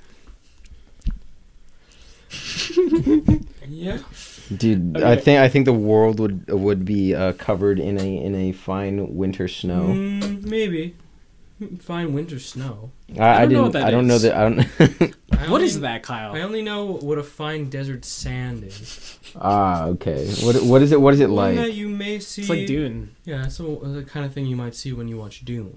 Yeah. Dude, Okay. I think the world would be covered in a fine winter snow. Maybe. Fine winter snow. I don't know what that I don't know is. that. I don't. What is that, Kyle? I only know what a fine desert sand is. Okay. What is it? What is it One like? that you may see. It's like Dune. Yeah, it's the kind of thing you might see when you watch Dune.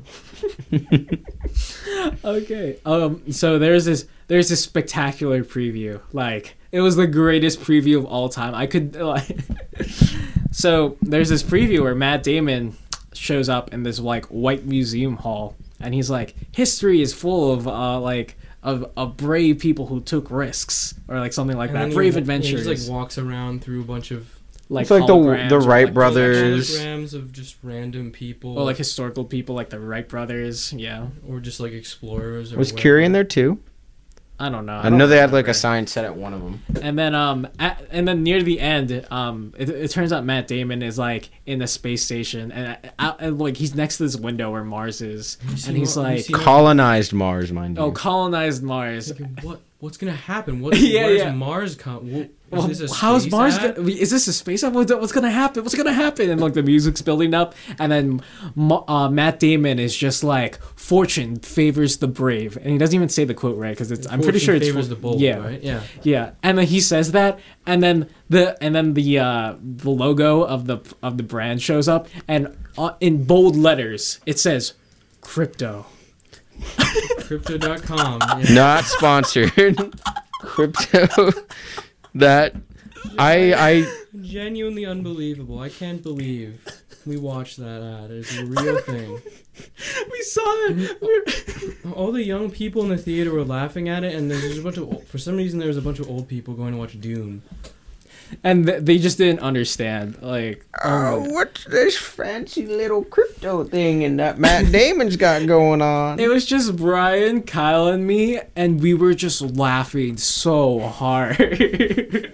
Okay. So there's this spectacular preview. Like, it was the greatest preview of all time. I could like. So there's this preview where Matt Damon shows up in this like white museum hall, and he's like, history is full of brave people who took risks, or like something like And that. then Brave he adventures. just like walks around through a bunch of It's like holograms the or, Wright like, brothers. holograms of just random people, or like historical people, like the Wright brothers. Yeah, or just like explorers. Or Was whatever. Curie in there too? I don't know. I know they had like remember. a sign set at one of them. And then near the end, it turns out Matt Damon is like in the space station, and like he's next to this window where Mars is, and he's like, Colonized Mars, mind you. oh, colonized Mars. Thinking, what's gonna happen? Yeah, where's yeah. Mars come? Well, Is this a how's space Mars? ad? Is this a space? What's gonna happen? What's gonna happen? And like the music's building up, and then Matt Damon is just like, "Fortune favors the brave," and he doesn't even say the quote right because I'm pretty sure it's favors the bold, yeah, right? Yeah. yeah. And then he says that, and then the logo of the brand shows up, and in bold letters it says, "Crypto." Crypto.com. Yeah. Not sponsored. Crypto. That I Genuinely unbelievable. I can't believe we watched that ad. It's a real thing. We saw it. All the young people in the theater were laughing at it, and there's a bunch of for some reason there was a bunch of old people going to watch Dune. And they just didn't understand. Like, what's this fancy little crypto thing and that Matt Damon's got going on? it was just Brian, Kyle, and me, and we were just laughing so hard.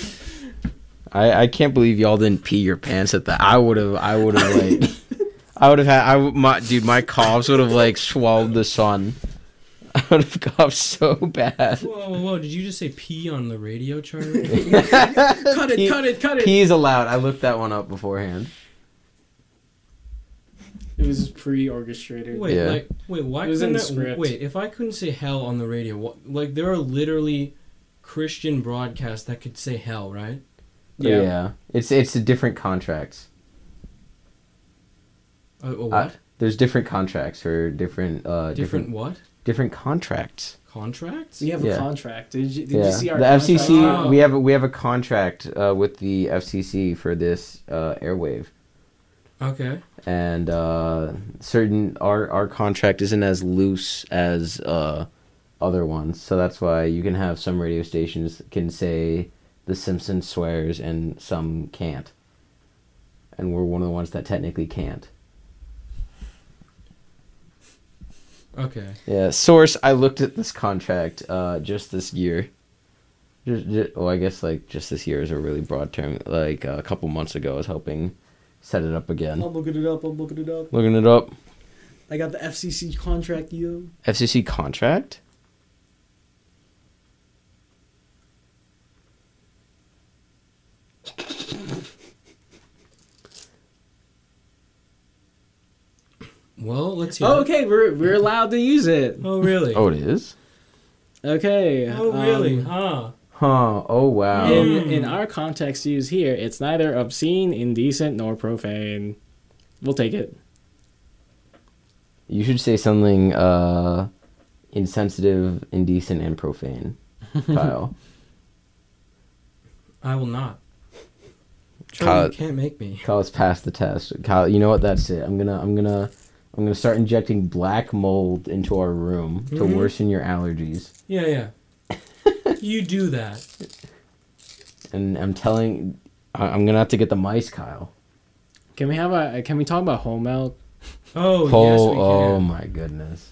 I can't believe y'all didn't pee your pants at that. I would have like my coughs would have like swallowed the sun. I would have coughed so bad. Whoa! Did you just say pee on the radio, Charlie? Cut it. Pee is allowed. I looked that one up beforehand. It was pre-orchestrated. Wait, Yeah. why It was in couldn't the I, script. wait, if I couldn't say hell on the radio, like there are literally Christian broadcasts that could say hell, right? Yeah. It's a different contracts. What? There's different contracts for different Different what? different contracts. Contracts? We have Yeah. a contract. Did you see our the contract? FCC? Oh. We have a contract with the FCC for this airwave, Okay. and certain our contract isn't as loose as other ones, so that's why you can have some radio stations can say The Simpsons swears and some can't, and we're one of the ones that technically can't. Okay. Yeah, source. I looked at this contract just this year. I guess like just this year is a really broad term. Like a couple months ago, I was helping set it up again. I'm looking it up. Looking it up. I got the FCC contract, yo. FCC contract. Well, let's hear Oh, it. okay, we're allowed to use it. Oh, really? Oh, it is. Okay. Oh, really? Huh. Huh. Oh, wow. In our context used here, it's neither obscene, indecent, nor profane. We'll take it. You should say something insensitive, indecent, and profane, Kyle. I will not. Kyle- Charlie, you can't make me. Kyle's passed the test. Kyle, you know what? That's it. I'm gonna start injecting black mold into our room to Mhm. worsen your allergies. Yeah. You do that. And I'm gonna have to get the mice, Kyle. Can we talk about whole milk? Oh, yes, we can. Oh my goodness.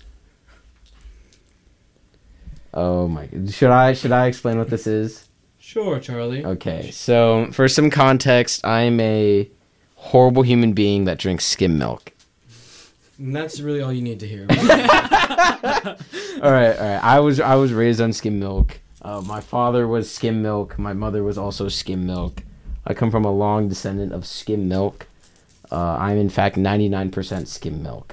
Oh my. Should I explain what this is? Sure, Charlie. Okay. So for some context, I'm a horrible human being that drinks skim milk. And that's really all you need to hear. All right. I was raised on skim milk. My father was skim milk. My mother was also skim milk. I come from a long descendant of skim milk. I'm in fact 99% skim milk.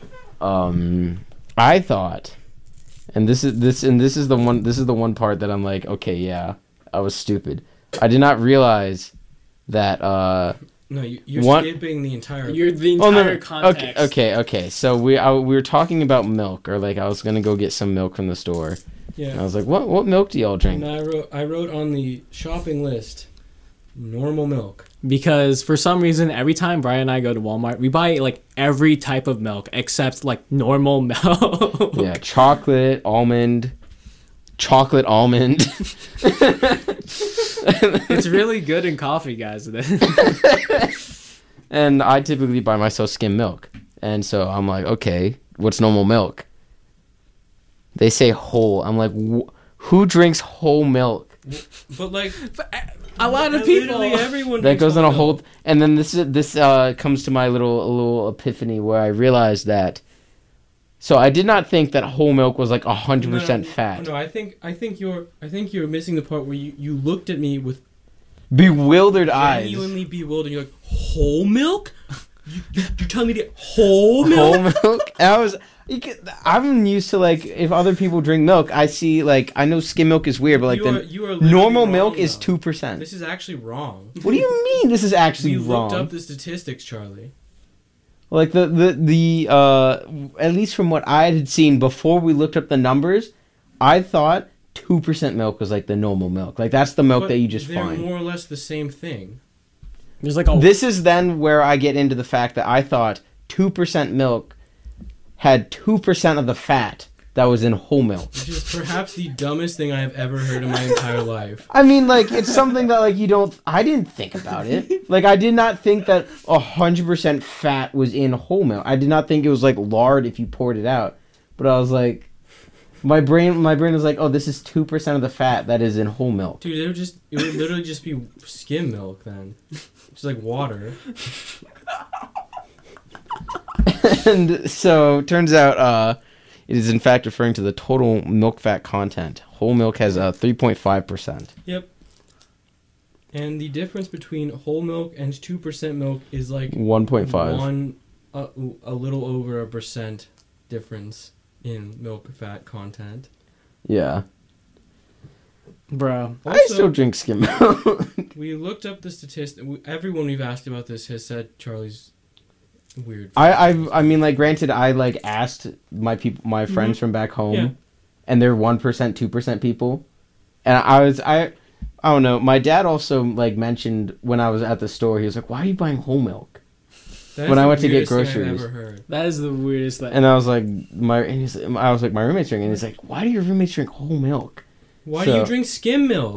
I thought, and this is the one part that I'm like, okay, yeah, I was stupid. I did not realize that. No, you're What? skipping the entire. You're the Oh, entire no. context. Okay. So we were talking about milk, or like I was gonna go get some milk from the store, and I Yeah. was like, what milk do y'all drink? And I wrote on the shopping list, normal milk. Because for some reason, every time Brian and I go to Walmart, we buy like every type of milk except like normal milk. Yeah, chocolate almond. It's really good in coffee, guys. And I typically buy myself skim milk. And so I'm like, okay, what's normal milk? They say whole. I'm like, who drinks whole milk? But like, A lot of people. literally everyone That drinks goes on a milk. whole. And then this comes to my little epiphany where I realized that. So I did not think that whole milk was like 100% fat. No, I think you're missing the part where you looked at me with Bewildered eyes. genuinely bewildered. You're like, whole milk? You're telling me to get whole milk? Whole milk. I'm used to like if other people drink milk, I see like I know skim milk is weird, but like You are literally normal wrong, milk is though. 2%. This is actually wrong. What do you mean? This is actually We wrong. looked up the statistics, Charlie. Like the at least from what I had seen before we looked up the numbers, I thought 2% milk was like the normal milk. Like that's the milk But that you just they're find. more or less the same thing. There's like a This is then where I get into the fact that I thought 2% milk had 2% of the fat that was in whole milk. Which is perhaps the dumbest thing I have ever heard in my entire life. I mean, like, it's something that, like, I didn't think about it. Like, I did not think that 100% fat was in whole milk. I did not think it was, like, lard if you poured it out. But I was like, my brain was like, oh, this is 2% of the fat that is in whole milk. Dude, it would literally just be skim milk then. Just like water. And so, turns out, it is in fact referring to the total milk fat content. Whole milk has 3.5%. Yep. And the difference between whole milk and 2% milk is like 1.5. a little over 1% difference in milk fat content. Yeah. bro. I still drink skim milk. We looked up the statistic. Everyone we've asked about this has said Charlie's weird. I mean, like, granted, I like asked my friends from back home, Yeah. and they're 1%, 2% people, and I don't know. My dad also like mentioned when I was at the store, he was like, "Why are you buying whole milk?" That's when I the went to get weirdest thing I've groceries. ever heard. That is the weirdest thing. And I was like, my roommate's drinking, and he's like, "Why do your roommates drink whole milk?" Why do So- you drink skim milk?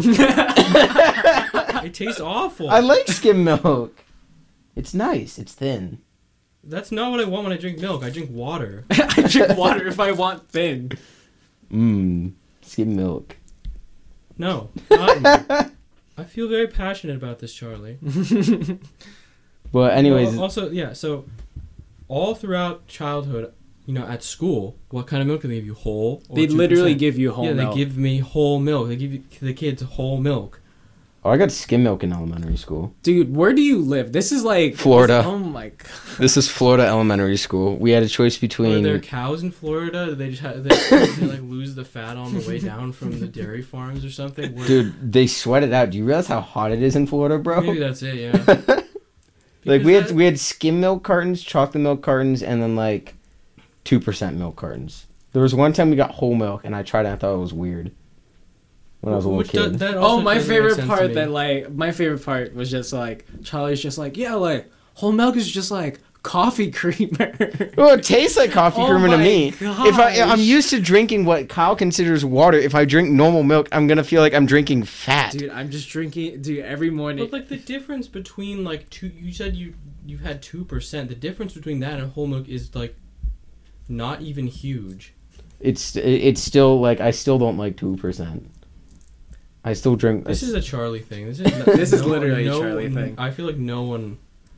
It tastes awful. I like skim milk. It's nice. It's thin. That's not what I want when I drink milk. I drink water. I drink water if I want thin. Skim milk. No, not me. I feel very passionate about this, Charlie. But anyways, Well, also, yeah, so all throughout childhood, you know, at school, what kind of milk do they give you? Whole? Or They 2%? literally give you whole Yeah, milk. they give me whole milk. They give the kids whole milk. I got skim milk in elementary school. Dude, where do you live? This is like Florida. Oh my god. This is Florida elementary school. We had a choice Are between. there cows in Florida? Do they just have, they like lose the fat on the way down from the dairy farms or something? Dude, they sweat it out. Do you realize how hot it is in Florida, bro? Maybe that's it. Yeah. Like Because we had skim milk cartons, chocolate milk cartons, and then like 2% milk cartons. There was one time we got whole milk, and I tried it. And I thought it was weird when I was a little Which kid. that also Oh, my doesn't make favorite sense to part me. that like my favorite part was just like Charlie's just like, yeah, like whole milk is just like coffee creamer. Well, it tastes like coffee Oh creamer to my me. If I'm gosh. used to drinking what Kyle considers water, if I drink normal milk, I'm gonna feel like I'm drinking fat. Dude, I'm just drinking every morning. But like the difference between like two, you said you've had 2%. The difference between that and whole milk is like not even huge. It's still like I still don't like 2%. I still drink. This is a Charlie thing. This is This is literally a Charlie thing. I feel like no one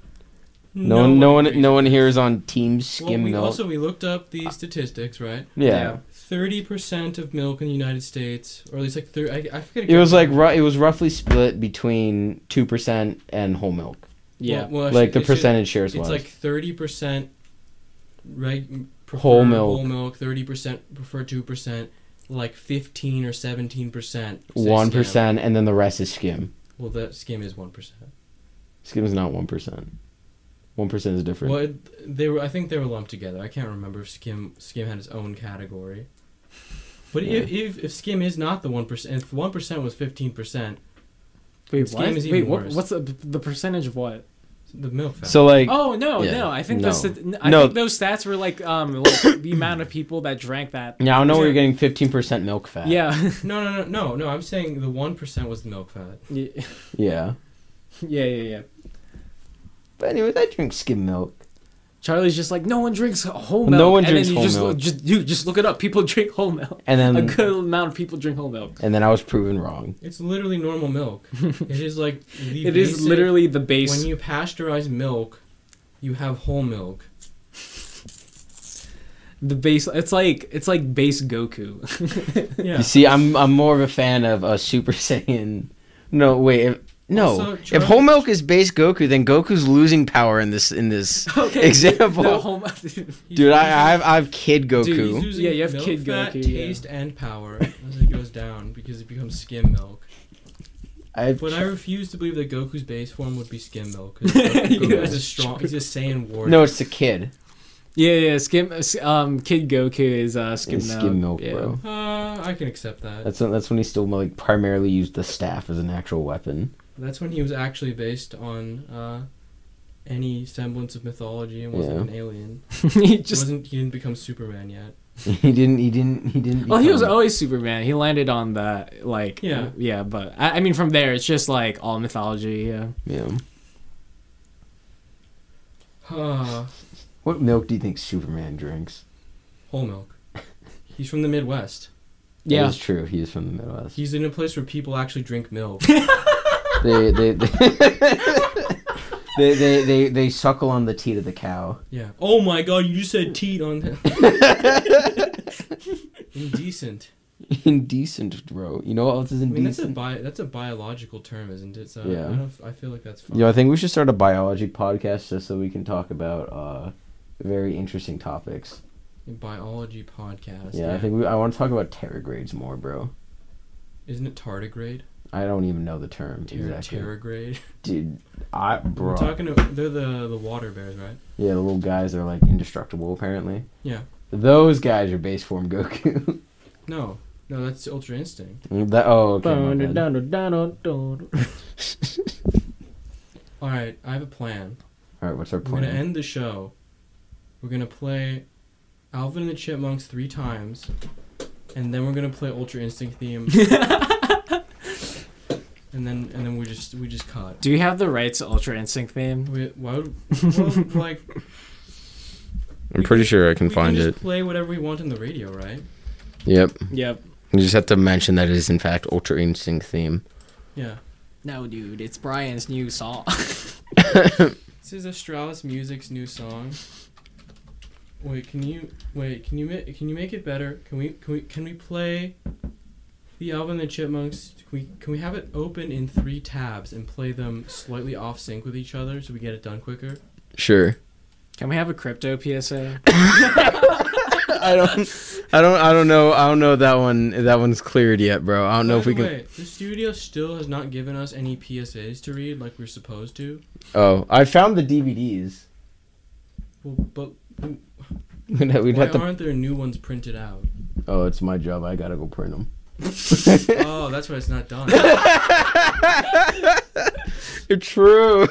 no one here is on Team Skim we Milk. Also, we looked up the statistics, right? Yeah. 30% of milk in the United States, or at least like 30. I forget. It was like it was roughly split between 2% and whole milk. Yeah. Well, Like the it should- percentage shares It's was. like 30% prefer Whole milk. Whole milk. 30% prefer 2%. Like 15 or 17%. 1%, and then the rest is skim. Well, that skim is 1%. Skim is not 1%. 1% is different. Well, they were. I think they were lumped together. I can't remember if skim had its own category. But Yeah. if skim is not the 1%, if 1% was 15%, Wait, Skim what? is even Wait, worse. what's the percentage of what? the milk fat. So like, Oh no, Yeah. no! I think No. I No. think those stats were like the amount of people that drank that. yeah, I know we're getting 15% milk fat. Yeah, No. I'm saying the 1% was the milk fat. yeah, Yeah. yeah. But anyways, I drink skim milk. Charlie's just like, no one drinks whole No milk. one and drinks then you whole just, milk. Just look it up. People drink whole milk. And A then good amount of people drink whole milk. and then I was proven wrong. It's literally normal milk. It is like the It is basic- literally the base. when you pasteurize milk, you have whole milk. The base. It's like base Goku. Yeah. You see, I'm more of a fan of Super Saiyan. No, wait. Also, If Charlie- whole milk is base Goku, then Goku's losing power in this Okay. example. No, whole milk. Dude, I've Kid Goku. He's losing Yeah, you have milk Kid fat, Goku, yeah. taste, and power as it goes down because it becomes skim milk. But I refuse to believe that Goku's base form would be skim milk. 'Cause Goku Yeah. is a strong. He's a Saiyan warrior. No, it's the kid. Yeah. Kid Goku is skim It's milk. skim milk, yeah. bro. I can accept that. That's when he still like primarily used the staff as an actual weapon. That's when he was actually based on any semblance of mythology and wasn't Yeah. an alien. he just. He didn't become Superman yet. He didn't. Well, he was become- always Superman. He landed on that, like, Yeah. But I mean, from there, it's just like all mythology. Yeah. Yeah. Whole What milk do you think Superman drinks? milk. He's from the Midwest. That Yeah. is true. He is from the Midwest. He's in a place where people actually drink milk. They suckle on the teat of the cow. Yeah. Oh my God! You just said teat on him. Indecent. Indecent, bro. You know what else is I mean, indecent? that's a biological term, isn't it? So Yeah. I feel like that's fine. Yo, I think we should start a biology podcast just so we can talk about very interesting topics. A biology podcast. Yeah, I think I want to talk about tardigrades more, bro. Isn't it tardigrade? I don't even know the term exactly. Terrorgrade. Dude, bro. We're talking to, they're the water bears, right? Yeah, the little guys are like indestructible apparently. Yeah. Those guys are base form Goku. No, that's Ultra Instinct. Okay. All right, I have a plan. All right, what's our We're plan? gonna end the show. We're gonna play Alvin and the Chipmunks 3 times, and then we're gonna play Ultra Instinct theme. and then we just cut. Do you have the rights to Ultra Instinct theme? Well, like I'm pretty sure I can find just it. Play whatever we want on the radio, right? Yep. Yep. You just have to mention that it is in fact Ultra Instinct theme. Yeah. No, dude, it's Brian's new song. This is Astralis Music's new song. Can you make it better? Can we play the Alvin and the Chipmunks? Can we have it open in 3 tabs and play them slightly off sync with each other so we get it done quicker? Sure. Can we have a crypto PSA? I don't know that one. That one's cleared yet, bro. I don't know if we can. The studio still has not given us any PSAs to read like we're supposed to. Oh, I found the DVDs. Well, but We'd why have to. aren't there new ones printed out? Oh, it's my job. I gotta go print them. Oh, that's why it's not done. True.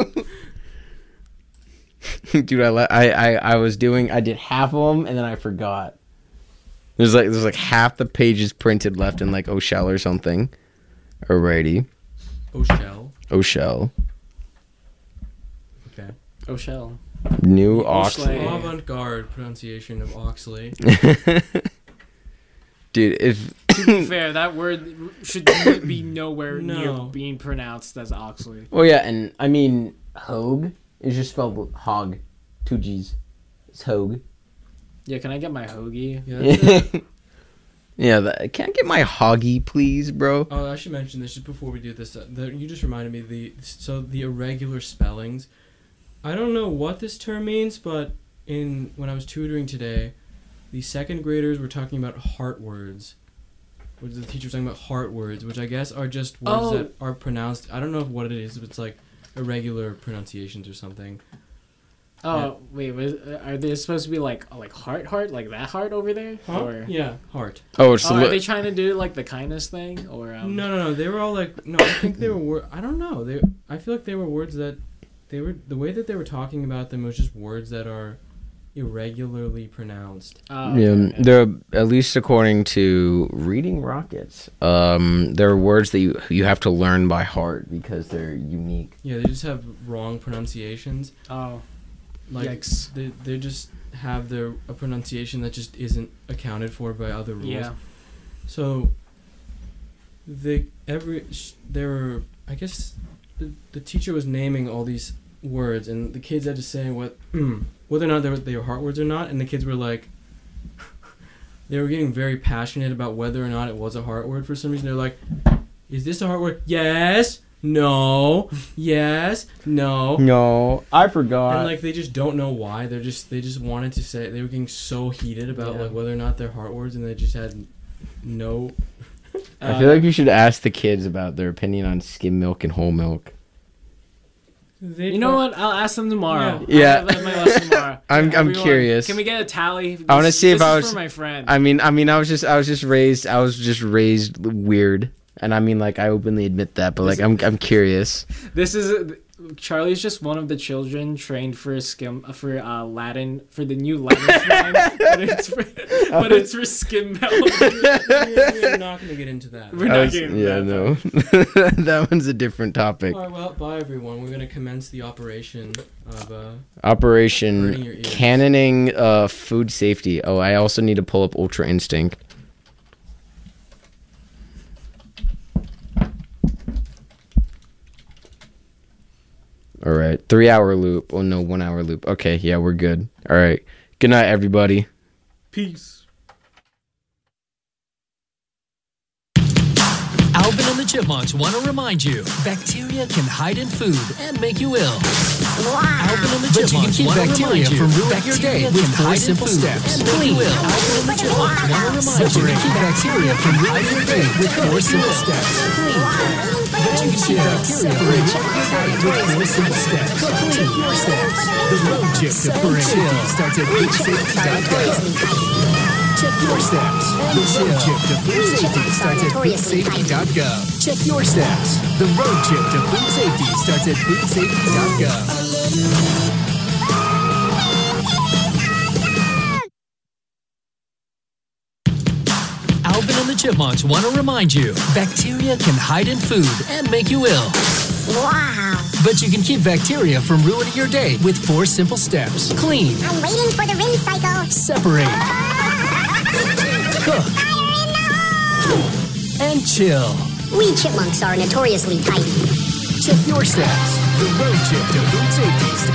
Dude, I did half of them and then I forgot. There's like half the pages printed left in like Oshell or something. Alrighty. Oshell. Okay. Oshell. New Oxley. Oxley. Avant-garde pronunciation of Oxley. Dude, if To be fair, that word should be nowhere near being pronounced as Oxley. Oh yeah, and I mean Hogue is just spelled with hog. 2 G's. It's Hogue. Yeah, can I get my hoagie? Yeah, can I get my hoggy, please, bro? Oh, I should mention this just before we do this. You just reminded me the irregular spellings. I don't know what this term means, but when I was tutoring today, the 2nd graders were talking about heart words. The teacher was talking about heart words, which I guess are just words that are pronounced. I don't know what it is. It's like irregular pronunciations or something. Oh, wait, are they supposed to be like heart, like that heart over there? Huh? Or... Yeah, heart. Oh, it's are they trying to do like the kindness thing, or? No. They were all like, no. I think they were. I don't know. I feel like they were words that the way that they were talking about them was just words that are irregularly pronounced. Yeah, they're, at least according to Reading Rockets, there are words that you have to learn by heart because they're unique. Yeah, they just have wrong pronunciations. Oh. Like, yikes. They just have a pronunciation that just isn't accounted for by other rules. Yeah. So I guess the teacher was naming all these words, and the kids had to say whether or not they were heart words or not, and the kids were like, they were getting very passionate about whether or not it was a heart word for some reason. They're like, is this a heart word? Yes. No. Yes. No. No, I forgot. And like they just don't know why. They just wanted to say. They were getting so heated about like whether or not they're heart words, and they just had no. I feel like you should ask the kids about their opinion on skim milk and whole milk. You know what? I'll ask them tomorrow. Yeah. I'll have my lesson tomorrow. I'm curious. Can we get a tally? I want to see if I was for my friend. I mean, I was just raised weird. And I mean, like, I openly admit that, but like, I'm curious. Charlie's just one of the children trained for Latin, for the new Latin shrine, but it's for skim milk. We're not going to get into that. We're not getting into that. No. That one's a different topic. All right, well, bye everyone. We're going to commence the operation of Operation Cannoning Food Safety. Oh, I also need to pull up Ultra Instinct. All right, 3-hour loop. Oh no, 1-hour loop. Okay, yeah, we're good. All right, good night, everybody. Peace. Alvin Alvin and the Chipmunks want to remind you, bacteria can hide in food and make you ill. Alvin and the Chipmunks want to remind you, bacteria can hide in food and make you ill. Alvin and the Chipmunks want to remind you, keep bacteria from ruining your day with 4 simple steps. Clean. But you can keep bacteria from ruining your day with 4 simple steps. Clean your steps. The road trip to food safety starts at foodsafety.gov. Check your steps. The road trip to food safety starts at foodsafety.gov. Check your steps. The road trip to food safety starts at foodsafety.gov. Alvin and the Chipmunks want to remind you, bacteria can hide in food and make you ill. Wow. But you can keep bacteria from ruining your day with 4 simple steps. Clean. I'm waiting for the rinse cycle. Separate. Cook. And chill. We chipmunks are notoriously tidy. Check your steps. The road trip to food safety.